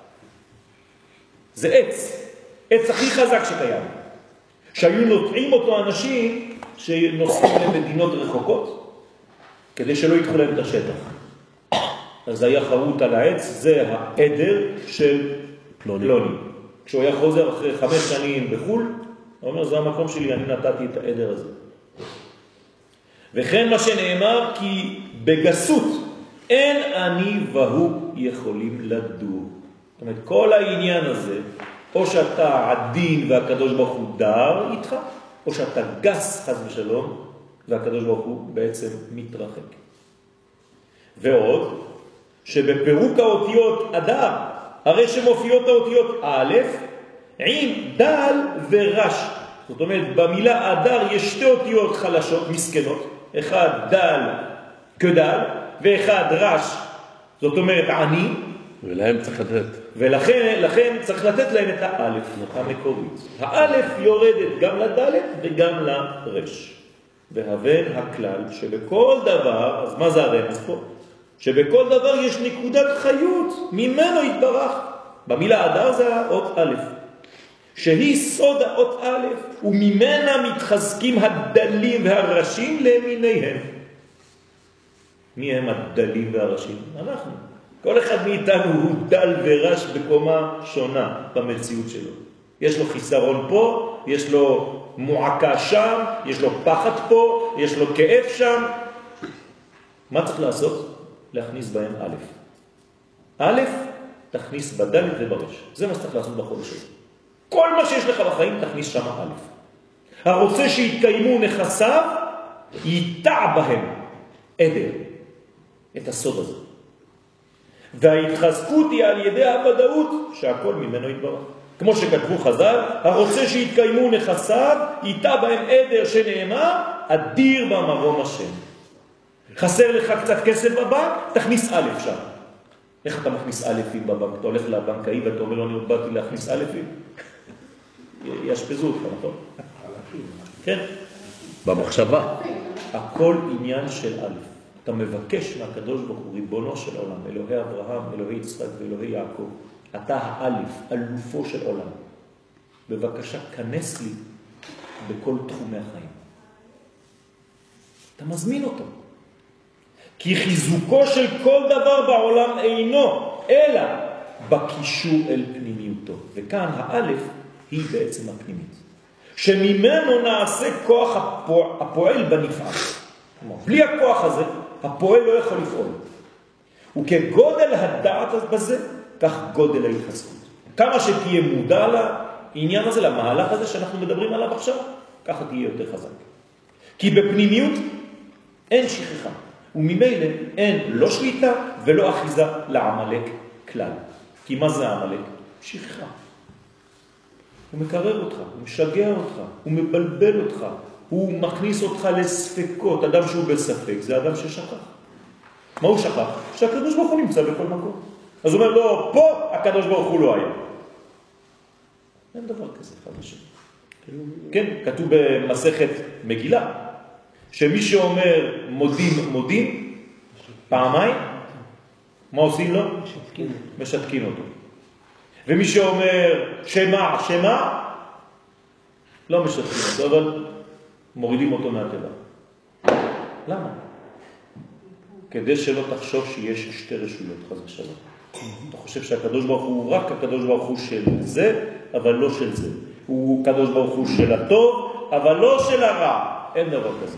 זה עץ. עץ הכי חזק שקיים. שהיו נוטעים אותו אנשים שנוסעים למדינות רחוקות, כדי שלא ייקחו להם את השטח. אז היה חרוט על העץ, זה העדר של פלוני. כשהוא היה חוזר אחרי 5 שנים בחול, הוא אומר, זה המקום שלי, אני נתתי את העדר הזה. וכן מה שנאמר, כי בגסות אין אני והוא יכולים לדור. זאת אומרת, כל העניין הזה, או שאתה עדין והקדוש ברוך הוא דר איתך, או שאתה גס חס ושלום, והקדוש ברוך הוא בעצם מתרחק. ועוד, שבפירוק האותיות אדם, הרי שמופיעות האותיות א', עם דל ורש. זאת אומרת, במילה אדר יש 2 אותיות חלשות, מסכנות. אחד דל כדל, ואחד רש, זאת אומרת עני, ולהם צריך לתת. ולכן צריך לתת להם את האלף המקורית. האלף יורדת גם לדלת וגם לרש. והבן הכלל שבכל דבר, אז מה זה הרמז פה? שבכל דבר יש נקודת חיות, ממנו יתברך. במילה אדר זה האות א', שהיא סוד האות א', וממנה מתחזקים הדלים והרשים למיניהם. מי הם הדלים והרשים? אנחנו. כל אחד מאיתנו הוא דל ורש בקומה שונה במציאות שלו. יש לו חיסרון פה, יש לו מועקה שם, יש לו פחד פה, יש לו כאב שם. מה צריך לעשות? להכניס בהם א'. א', תכניס בדלת וברש. זה מה שצריך לעשות בחודש הזה. כל מה שיש לך בחיים, תכניס שם א'. הרוצה שיתקיימו נכסיו, ייטע בהם עדר. את הסוד הזה. וההתחזקות היא על ידי הוודאות שהכל ממנו יתברך. כמו שכתבו חז"ל, הרוצה שיתקיימו נכסיו, ייטע בהם עדר שנאמר, אדיר במרום השם. חסר לך קצת כסף בבנק, תכניס א' שם. איך אתה מכניס א' בבנק? אתה הולך לבנקאי ואתה אומר לו, אני באתי להכניס א'. ישפזו אותך, נכון? כן. במחשבה. הכל עניין של א'. אתה מבקש מהקדוש ברוך הוא, ריבונו של עולם, אלוהי אברהם, אלוהי יצחק ואלוהי יעקב, אתה האלף, אלופו של עולם. בבקשה, כנס לי בכל תחומי החיים. אתה מזמין אותו. כי חיזוקו של כל דבר בעולם אינו, אלא בקישור אל פנימיותו. וכאן האלף היא בעצם הפנימית. שממנו נעשה כוח הפועל בנפעל. בלי הכוח הזה, הפועל לא יכול לפעול. וכגודל הדעת בזה, כך גודל ההתחזקות. כמה שתהיה מודע לעניין הזה, למהלך הזה שאנחנו מדברים עליו עכשיו, ככה תהיה יותר חזק. כי בפנימיות אין שכחה, וממילא אין לא שליטה ולא אחיזה לעמלק כלל. כי מה זה העמלק? שכחה. הוא מקרר אותך, הוא משגע אותך, הוא מבלבל אותך, הוא מכניס אותך לספקות. אדם שהוא בספק זה אדם ששכח. מה הוא שכח? שהקדוש ברוך הוא נמצא בכל מקום. אז הוא אומר לו, פה הקדוש ברוך הוא לא היה. אין דבר כזה חדש. כן, כתוב במסכת מגילה, שמי שאומר מודים פעמיים, מה עושים לו? משתקים אותו. ומי שאומר שמה, לא משתקים אותו, אבל מורידים אותו מהטבע. למה? כדי שלא תחשוב שיש שתי רשויות, חס ושלום. אתה חושב שהקדוש ברוך הוא רק הקדוש ברוך הוא של זה, אבל לא של זה. הוא קדוש ברוך הוא של הטוב, אבל לא של הרע. אין דבר כזה.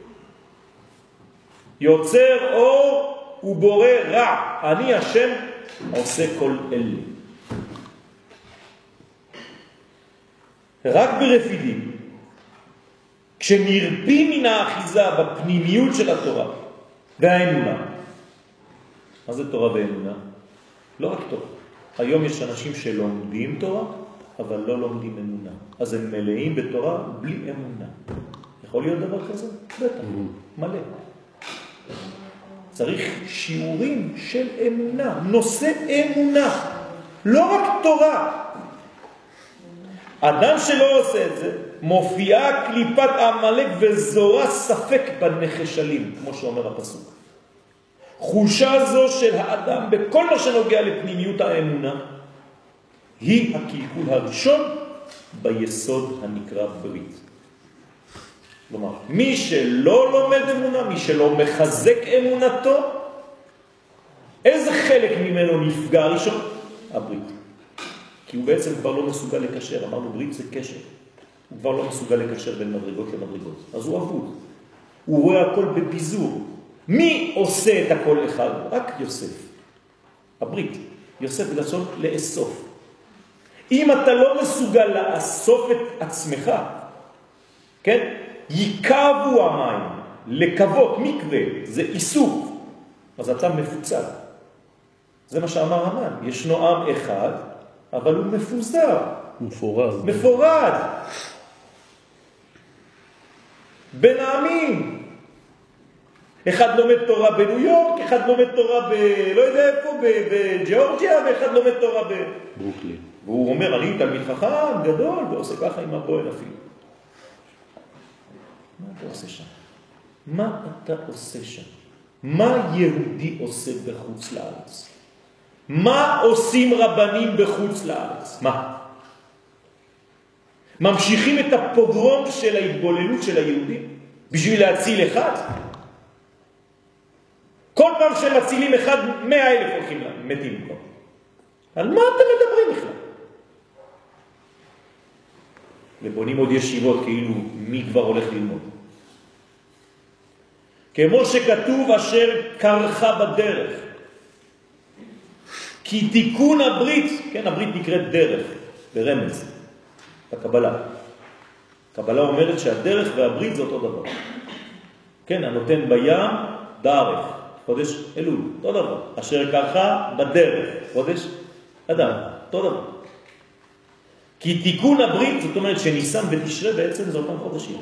יוצר אור ובורא רע. אני השם עושה כל אלה. רק ברפידים, כשנרפים מן האחיזה בפנימיות של התורה והאמונה. מה זה תורה ואמונה? לא רק תורה. היום יש אנשים שלומדים תורה, אבל לא לומדים אמונה. אז הם מלאים בתורה בלי אמונה. יכול להיות דבר כזה? בטח, מלא. צריך שיעורים של אמונה, נושא אמונה, לא רק תורה. אדם שלא עושה את זה, מופיעה קליפת עמלק וזורה ספק בנחשלים, כמו שאומר הפסוק. חושה זו של האדם בכל מה שנוגע לפנימיות האמונה, היא הקלקול הראשון ביסוד הנקרא ברית. כלומר, מי שלא לומד אמונה, מי שלא מחזק אמונתו, איזה חלק ממנו נפגע ראשון? הברית. כי הוא בעצם כבר לא מסוגל לקשר. אמרנו, ברית זה קשר. הוא כבר לא מסוגל לקשר בין מדרגות למדרגות. אז הוא עבוד. הוא רואה הכל בביזור. מי עושה את הכל אחד? רק יוסף. הברית. יוסף רצון לאסוף. אם אתה לא מסוגל לאסוף את עצמך, כן? יקבו המים. לקוות, מקווה, זה איסוף. אז אתה מפוצל. זה מה שאמר המן. ישנו עם אחד, אבל הוא מפוזר. מפורד. בין העמים. אחד לומד תורה בניו יורק, אחד לומד תורה לא יודע איפה, בג'אורג'יה, ואחד לומד תורה ברוקלין. והוא אומר, אני תלמיד חכם, גדול, ועושה ככה עם הבועל אפילו. מה אתה עושה שם? מה אתה עושה שם? מה יהודי עושה בחוץ לארץ? מה עושים רבנים בחוץ לארץ? מה? ממשיכים את הפוגרום של ההתבוללות של היהודים בשביל להציל אחד? כל פעם שמצילים אחד, 100,000 הולכים להם, מתים כבר. על מה אתם מדברים בכלל? ובונים עוד ישיבות כאילו מי כבר הולך ללמוד. כמו שכתוב אשר קרחה בדרך. כי תיקון הברית, כן, הברית נקראת דרך, ברמז, בקבלה. קבלה אומרת שהדרך והברית זה אותו דבר. כן, הנותן בים, דרך, חודש אלול, אותו דבר. אשר קרחה בדרך, חודש אדם, אותו דבר. כי תיקון הברית, זאת אומרת שניסן ותשרה בעצם זה אותם חודשים.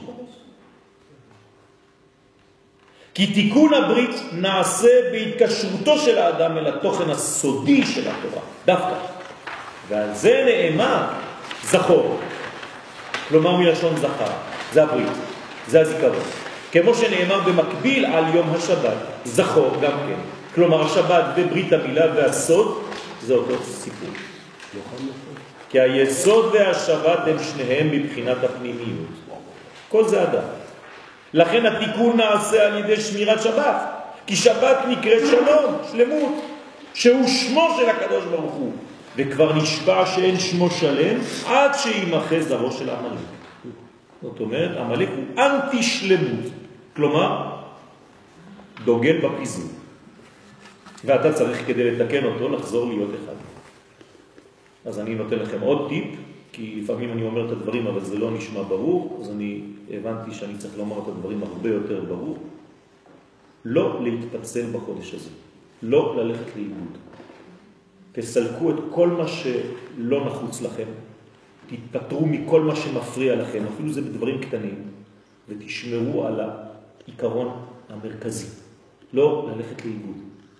כי תיקון הברית נעשה בהתקשרותו של האדם אל התוכן הסודי של התורה, דווקא. ועל זה נאמר זכור. כלומר מלשון זכר, זה הברית, זה הזיכרון. כמו שנאמר במקביל על יום השבת, זכור גם כן. כלומר השבת וברית המילה והסוד זה אותו סיפור. כי היסוד והשבת הם שניהם מבחינת הפנימיות. כל זה אדם. לכן התיקון נעשה על ידי שמירת שבת. כי שבת נקראת שלום, שלמות, שהוא שמו של הקדוש ברוך הוא. וכבר נשבע שאין שמו שלם עד שימחה זרעו של עמלק. זאת אומרת, עמלק הוא אנטי שלמות. כלומר, דוגל בפיזור. ואתה צריך כדי לתקן אותו לחזור להיות אחד. אז אני נותן לכם עוד טיפ, כי לפעמים אני אומר את הדברים אבל זה לא נשמע ברור, אז אני הבנתי שאני צריך לומר את הדברים הרבה יותר ברור. לא להתפצל בחודש הזה, לא ללכת לאיבוד. תסלקו את כל מה שלא נחוץ לכם, תתפטרו מכל מה שמפריע לכם, אפילו זה בדברים קטנים, ותשמרו על העיקרון המרכזי. לא ללכת לאיבוד,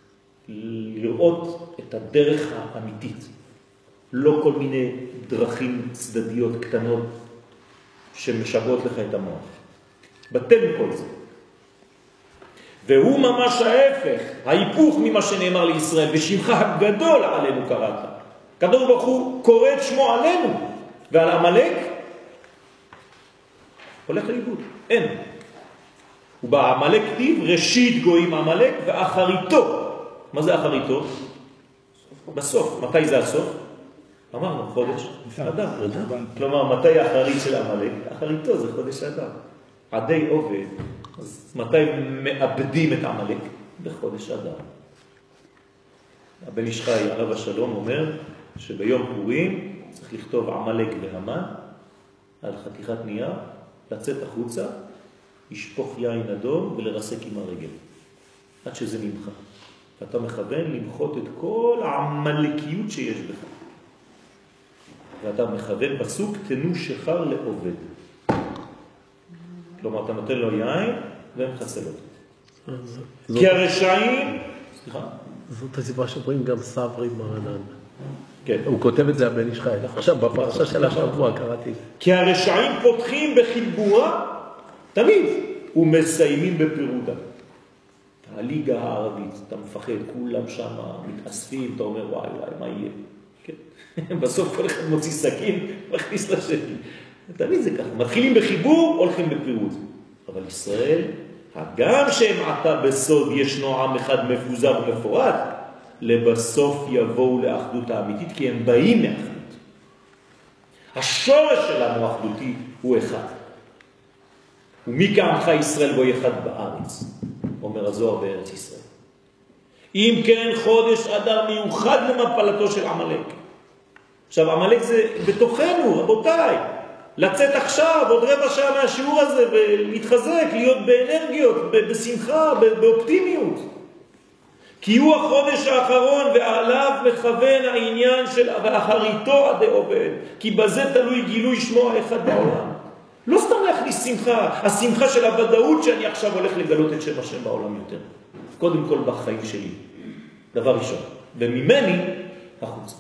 לראות את הדרך האמיתית. לא כל מיני דרכים צדדיות קטנות שמשגעות לך את המוח. בטל מכל זה. והוא ממש ההפך, ההיפוך ממה שנאמר לישראל, בשמך הגדול עלינו קראת. הקדוש ברוך הוא קורא את שמו עלינו, ועל עמלק הולך לאיבוד. אין. ובעמלק כתיב ראשית גויים עמלק ואחריתו. מה זה אחריתו? בסוף. מתי זה הסוף? אמרנו, חודש אדם. כלומר, מתי האחרית של עמלק? אחריתו זה חודש אדם. עדי עובד. אז מתי מאבדים את עמלק? בחודש אדם. הבן איש חי עליו השלום אומר שביום פורים צריך לכתוב עמלק והמן על חתיכת נייר, לצאת החוצה, לשפוך יין אדום ולרסק עם הרגל. עד שזה נמחה. ואתה מכוון למחות את כל העמלקיות שיש בך. ואתה מכוון בסוג תנו שחר לעובד. כלומר, אתה נותן לו יין ומחסל אותו. כי הרשעים... סליחה? זאת הסיבה שאומרים גם סברי מרנן. כן. הוא כותב את זה הבן איש חי. עכשיו, בפרשה של השבוע קראתי. כי הרשעים פותחים בחיבורה, תמיד, ומסיימים בפירודה. הליגה הערבית, אתה מפחד, כולם שם מתאספים, אתה אומר, וואי, מה יהיה? כן. בסוף כל אחד מוציא סכין, מכניס לשני. תמיד זה ככה. מתחילים בחיבור, הולכים בפירוד. אבל ישראל, גם שהם עתה בסוד ישנו עם אחד מפוזר ומפורד, לבסוף יבואו לאחדות האמיתית, כי הם באים מאחדות. השורש שלנו האחדותי הוא אחד. ומי כעמך ישראל בו אחד בארץ, אומר הזוהר בארץ ישראל. אם כן חודש אדר מיוחד למפלתו של עמלק. עכשיו עמלק זה בתוכנו, רבותיי. לצאת עכשיו, עוד רבע שעה מהשיעור הזה, ולהתחזק, להיות באנרגיות, בשמחה, באופטימיות. כי הוא החודש האחרון, ועליו מכוון העניין של ואחריתו עדי עובד. כי בזה תלוי גילוי שמו האחד בעולם. לא סתם להכניס שמחה, השמחה של הוודאות שאני עכשיו הולך לגלות את שם השם בעולם יותר. קודם כל בחיים שלי, דבר ראשון, וממני החוצה.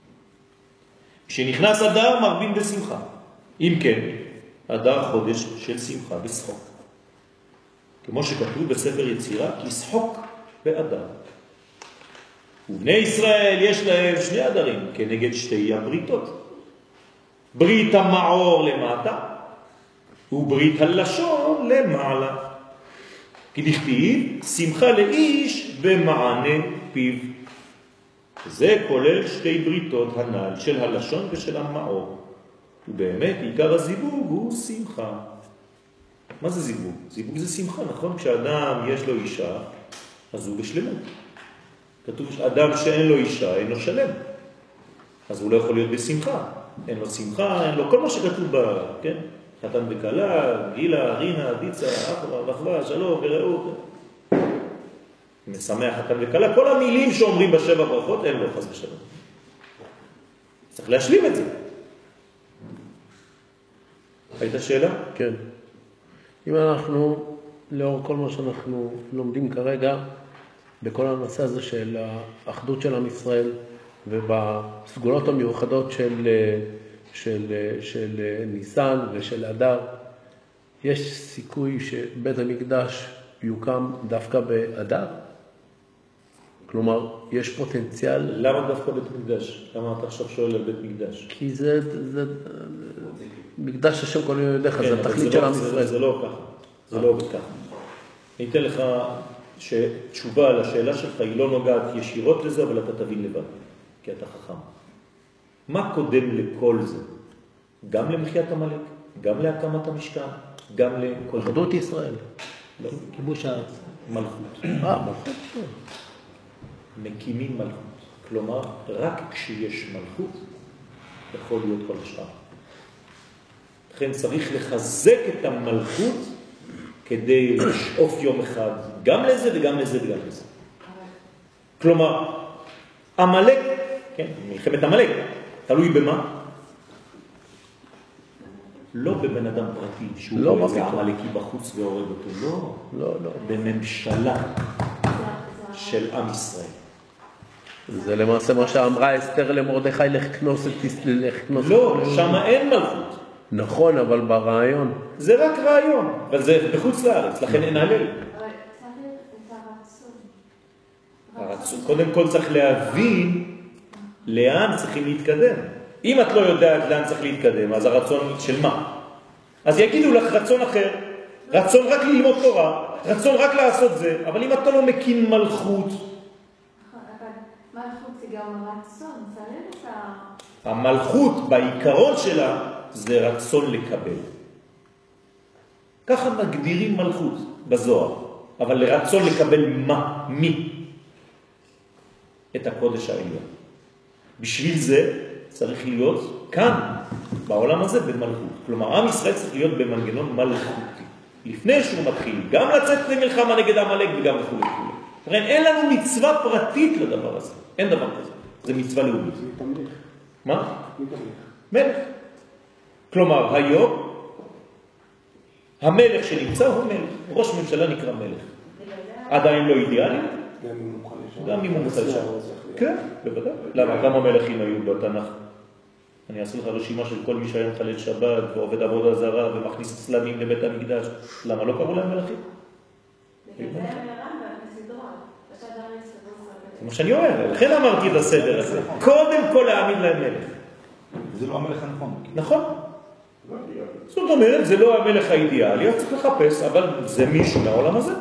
כשנכנס אדר מרבים בשמחה. אם כן, אדר חודש של שמחה ושחוק. כמו שכתוב בספר יצירה, כי שחוק באדר. ובני ישראל יש להם שני אדרים כנגד שתי הבריתות. ברית המעור למטה וברית הלשון למעלה. כי דכתיב שמחה לאיש במענה פיו. זה כולל שתי בריתות הנ"ל של הלשון ושל המעור. ובאמת עיקר הזיווג הוא שמחה. מה זה זיווג? זיווג זה שמחה, נכון? כשאדם יש לו אישה, אז הוא בשלמות. כתוב שאדם שאין לו אישה, אין לו שלם. אז הוא לא יכול להיות בשמחה. אין לו שמחה, אין לו כל מה שכתוב בה, כן? חתן וקלה, גילה, רינה, דיצה, אחווה, וחווה, שלום ורעות. משמח חתן וקלה, כל המילים שאומרים בשבע ברכות, אין לו חס ושלום. צריך להשלים את זה. הייתה שאלה? כן. אם אנחנו, לאור כל מה שאנחנו לומדים כרגע, בכל הנושא הזה של האחדות של עם ישראל, ובסגולות המיוחדות של ניסן ושל אדר, יש סיכוי שבית המקדש יוקם דווקא באדר? כלומר, יש פוטנציאל... למה דווקא בית מקדש? למה אתה עכשיו שואל על בית מקדש? כי זה מקדש השם כל יום יודעך, זה התכלית של עם ישראל. זה לא ככה, זה לא עובד ככה. אני אתן לך תשובה על השאלה שלך, היא לא נוגעת ישירות לזה, אבל אתה תבין לבד, כי אתה חכם. מה קודם לכל זה? גם למחיית המלך, גם להקמת המשכן, גם לכל... אחדות ישראל. לא. כיבוש הארץ. מלכות. מלכות. מקימים מלכות. כלומר, רק כשיש מלכות, יכול להיות כל השאר. לכן צריך לחזק את המלכות כדי לשאוף יום אחד גם לזה וגם לזה וגם לזה. כלומר, המלך, כן, מלחמת המלך, תלוי במה? לא בבן אדם פרטי שהוא לא איזה המלכי בחוץ והורג אותו, לא. לא. בממשלה של עם ישראל. זה למעשה מה שאמרה אסתר למרדכי, לך כנוס את לא, שם אין מלכות. נכון, אבל ברעיון. זה רק רעיון, אבל זה בחוץ לארץ, לכן אין הלל. אבל צריך את הרצון. קודם כל צריך להבין לאן צריכים להתקדם. אם את לא יודעת לאן צריך להתקדם, אז הרצון של מה? אז יגידו לך רצון אחר, רצון רק ללמוד תורה, רצון רק לעשות זה, אבל אם אתה לא מקים מלכות, מלכות זה גם רצון, צריך את המלכות בעיקרון שלה זה רצון לקבל. ככה מגדירים מלכות בזוהר, אבל לרצון לקבל מה? מי? את הקודש העליון. בשביל זה צריך להיות כאן, בעולם הזה, במלכות. כלומר, עם ישראל צריך להיות במנגנון מלכותי. לפני שהוא מתחיל גם לצאת למלחמה נגד המלך וגם וכו'. אין לנו מצווה פרטית לדבר הזה. אין דבר כזה. זה מצווה לאומית. מה? מלך. כלומר, היום, המלך שנמצא הוא מלך. ראש ממשלה נקרא מלך. עדיין לא אידיאלי? גם אם הוא מוכן לשם. כן, בוודאי. למה? כמה מלכים היו בתנ"ך? אני אעשה לך רשימה של כל מי שהיה מחלל שבת ועובד עבודה זרה ומכניס צלמים לבית המקדש. למה לא קראו להם מלכים? זה מה שאני אומר, לכן אמרתי את הסדר הזה. קודם כל להעמיד להם מלך. זה לא המלך הנכון. נכון. זאת אומרת, זה לא המלך האידיאלי, צריך לחפש, אבל זה מישהו מהעולם הזה.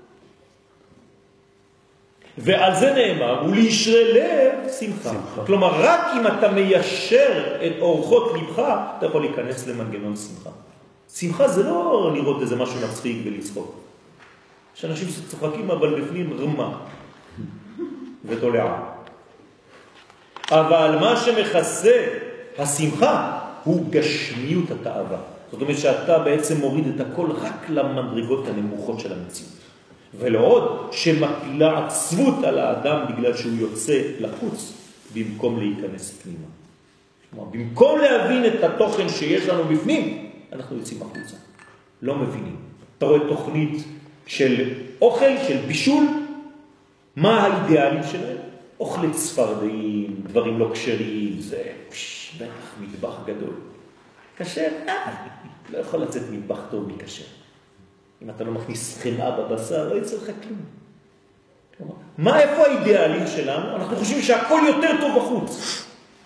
ועל זה נאמר, ולישרי לב שמחה. כלומר, רק אם אתה מיישר את אורחות לבך, אתה יכול להיכנס למנגנון שמחה. שמחה זה לא לראות איזה משהו מצחיק ולצחוק. יש אנשים שצוחקים אבל בפנים רמה ותולעה. אבל מה שמכסה השמחה הוא גשמיות התאווה. זאת אומרת שאתה בעצם מוריד את הכל רק למדרגות הנמוכות של המציאות. ולעוד שמפילה עצבות על האדם בגלל שהוא יוצא לחוץ במקום להיכנס פנימה. כלומר, במקום להבין את התוכן שיש לנו בפנים, אנחנו יוצאים החוצה. לא מבינים. אתה רואה תוכנית של אוכל, של בישול, מה האידיאלים שלהם? אוכלי צפרדעים, דברים לא כשרים, זה בטח מטבח גדול. כשר? לא יכול לצאת מטבח טוב מכשר. אם אתה לא מכניס חמאה בבשר, לא יצא לך כלום. מה, איפה האידיאלים שלנו? אנחנו חושבים שהכל יותר טוב בחוץ.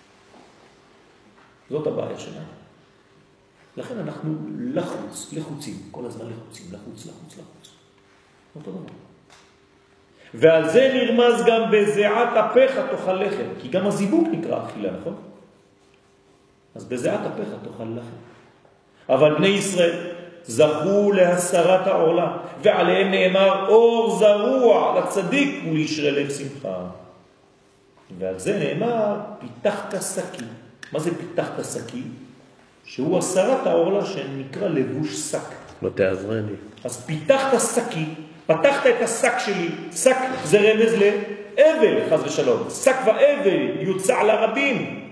זאת הבעיה שלנו. לכן אנחנו לחוצים, כל הזמן לחוץ. אותו דבר. ועל זה נרמז גם בזיעת אפיך תאכל לחם, כי גם הזיווג נקרא אכילה, נכון? אז בזיעת אפיך תאכל לחם. אבל בני ישראל זכו להסרת העורלה, ועליהם נאמר אור זרוע לצדיק ולישרי לב שמחה. ועל זה נאמר פיתחת שקי. מה זה פיתחת שקי? שהוא הסרת העורלה שנקרא לבוש שק. לא תעזרני. אז פיתחת שקי, פתחת את השק שלי. שק זה רמז לאבל, חס ושלום. שק ואבל יוצע לרבים.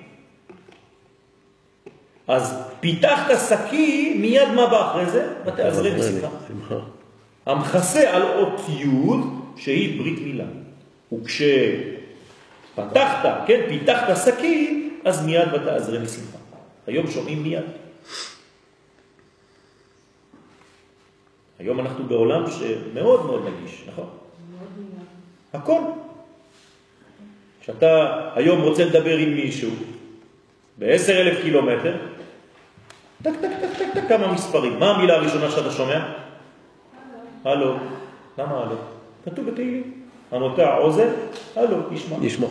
אז פיתחת שקי, מיד מה בא אחרי זה? ותעזרני שמחה. המכסה על אות י' שהיא ברית מילה. וכשפתחת, כן, פיתחת שקי, אז מיד ותעזרני שמחה. היום שומעים מיד. היום אנחנו בעולם שמאוד מאוד נגיש, נכון? הכל. כשאתה היום רוצה לדבר עם מישהו ב10,000 קילומטר, טק, כמה מספרים. מה המילה הראשונה שאתה שומע? הלו. למה הלו? כתוב בתהילים. הנוטע עוזב, הלו, ישמע.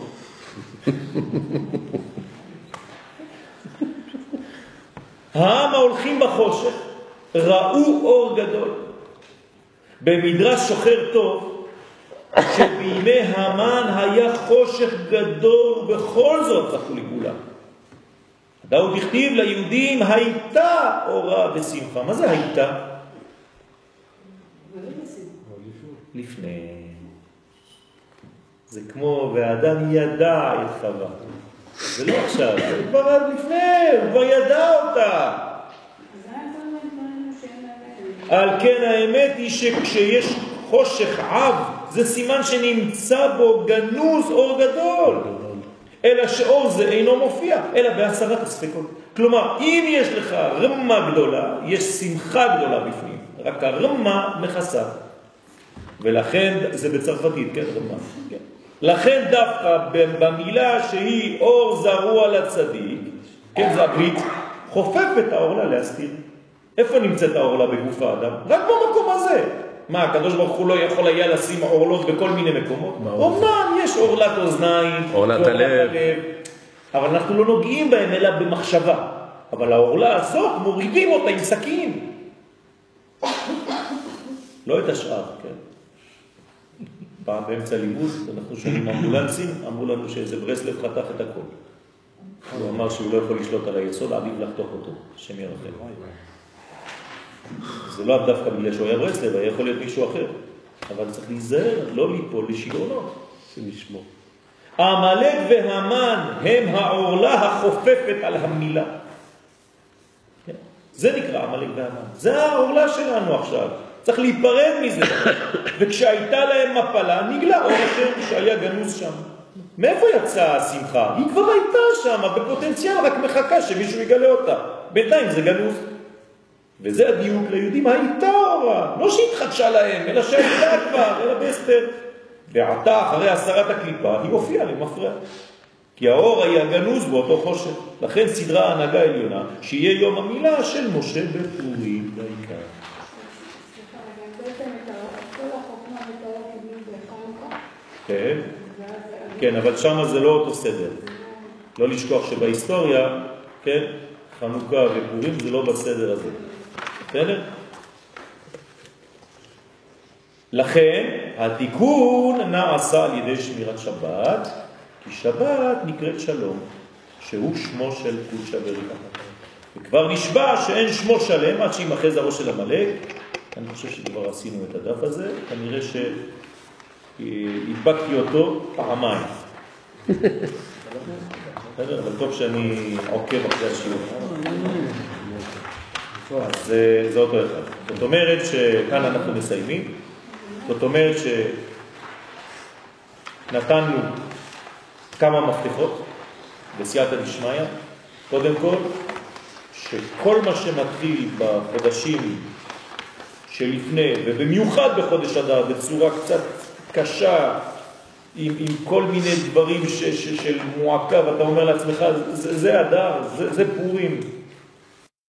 העם ההולכים בחושך ראו אור גדול. במדרש שוחר טוב שבימי המן היה חושך גדול ובכל זאת זכו לגאולה. דאוד הכתיב ליהודים הייתה אורה ושמחה. מה זה הייתה? לפני. זה כמו והאדם ידע את חווה. זה לא עכשיו, זה כבר עד לפני, הוא כבר ידע אותה. על כן האמת היא שכשיש חושך עב, זה סימן שנמצא בו גנוז אור גדול. אלא שאור זה אינו מופיע, אלא בהסרת הספקות. כלומר, אם יש לך רמה גדולה, יש שמחה גדולה בפנים. רק הרמה מכסה. ולכן, זה בצרפתית, כן, רמה. כן. לכן דווקא במילה שהיא אור זרוע לצדיק, כן, זה הברית, חופף את האורלה להסתיר. איפה נמצאת האורלה בגוף האדם? רק במקום הזה. מה, הקדוש ברוך הוא לא יכול היה לשים אורלות בכל מיני מקומות? אומנם יש אורלת אוזניים, אורלת הלב. אבל אנחנו לא נוגעים בהם אלא במחשבה. אבל האורלה הזאת מורידים אותה עם סכין. לא את השאר, כן. פעם באמצע לימוד, אנחנו שומעים אמבולנסים, אמרו לנו שאיזה ברסלב חתך את הכל. הוא אמר שהוא לא יכול לשלוט על היסוד, עדיף לחתוך אותו, השם ירחם. זה לא דווקא בגלל שהוא היה ברסלב, היה יכול להיות מישהו אחר. אבל צריך להיזהר, לא ליפול לשיגעונות. שנשמור. העמלק והמן הם העורלה החופפת על המילה. זה נקרא עמלק והמן. זה העורלה שלנו עכשיו. צריך להיפרד מזה. וכשהייתה להם מפלה, נגלה אור השם שהיה גנוז שם. מאיפה יצאה השמחה? היא כבר הייתה שם, בפוטנציאל, רק מחכה שמישהו יגלה אותה. בינתיים זה גנוז. וזה הדיוק ליהודים, הייתה אורה. לא שהתחדשה להם, אלא שהייתה כבר, אלא בהסתר. ועתה, אחרי הסרת הקליפה, היא הופיעה למפרע. כי האור היה גנוז באותו חושך. לכן סדרה ההנהגה העליונה, שיהיה יום המילה של משה בפורים בעיקר. כן, כן, אבל שם זה לא אותו סדר. לא לשכוח שבהיסטוריה, כן, חנוכה ופורים זה לא בסדר הזה. בסדר? לכן התיקון נעשה על ידי שמירת שבת, כי שבת נקראת שלום, שהוא שמו של קודשא בריך. וכבר נשבע שאין שמו שלם עד שימחז הראש של עמלק. אני חושב שכבר עשינו את הדף הזה, כנראה שהדבקתי אותו פעמיים. אבל טוב שאני עוקב אחרי השיעור. אז זה אותו אחד. זאת אומרת שכאן אנחנו מסיימים. זאת אומרת שנתנו כמה מפתחות בסייעתא דשמיא. קודם כל, שכל מה שמתחיל בחודשים שלפני, ובמיוחד בחודש אדר, בצורה קצת קשה, עם כל מיני דברים של מועקה, ואתה אומר לעצמך, זה אדר, זה פורים,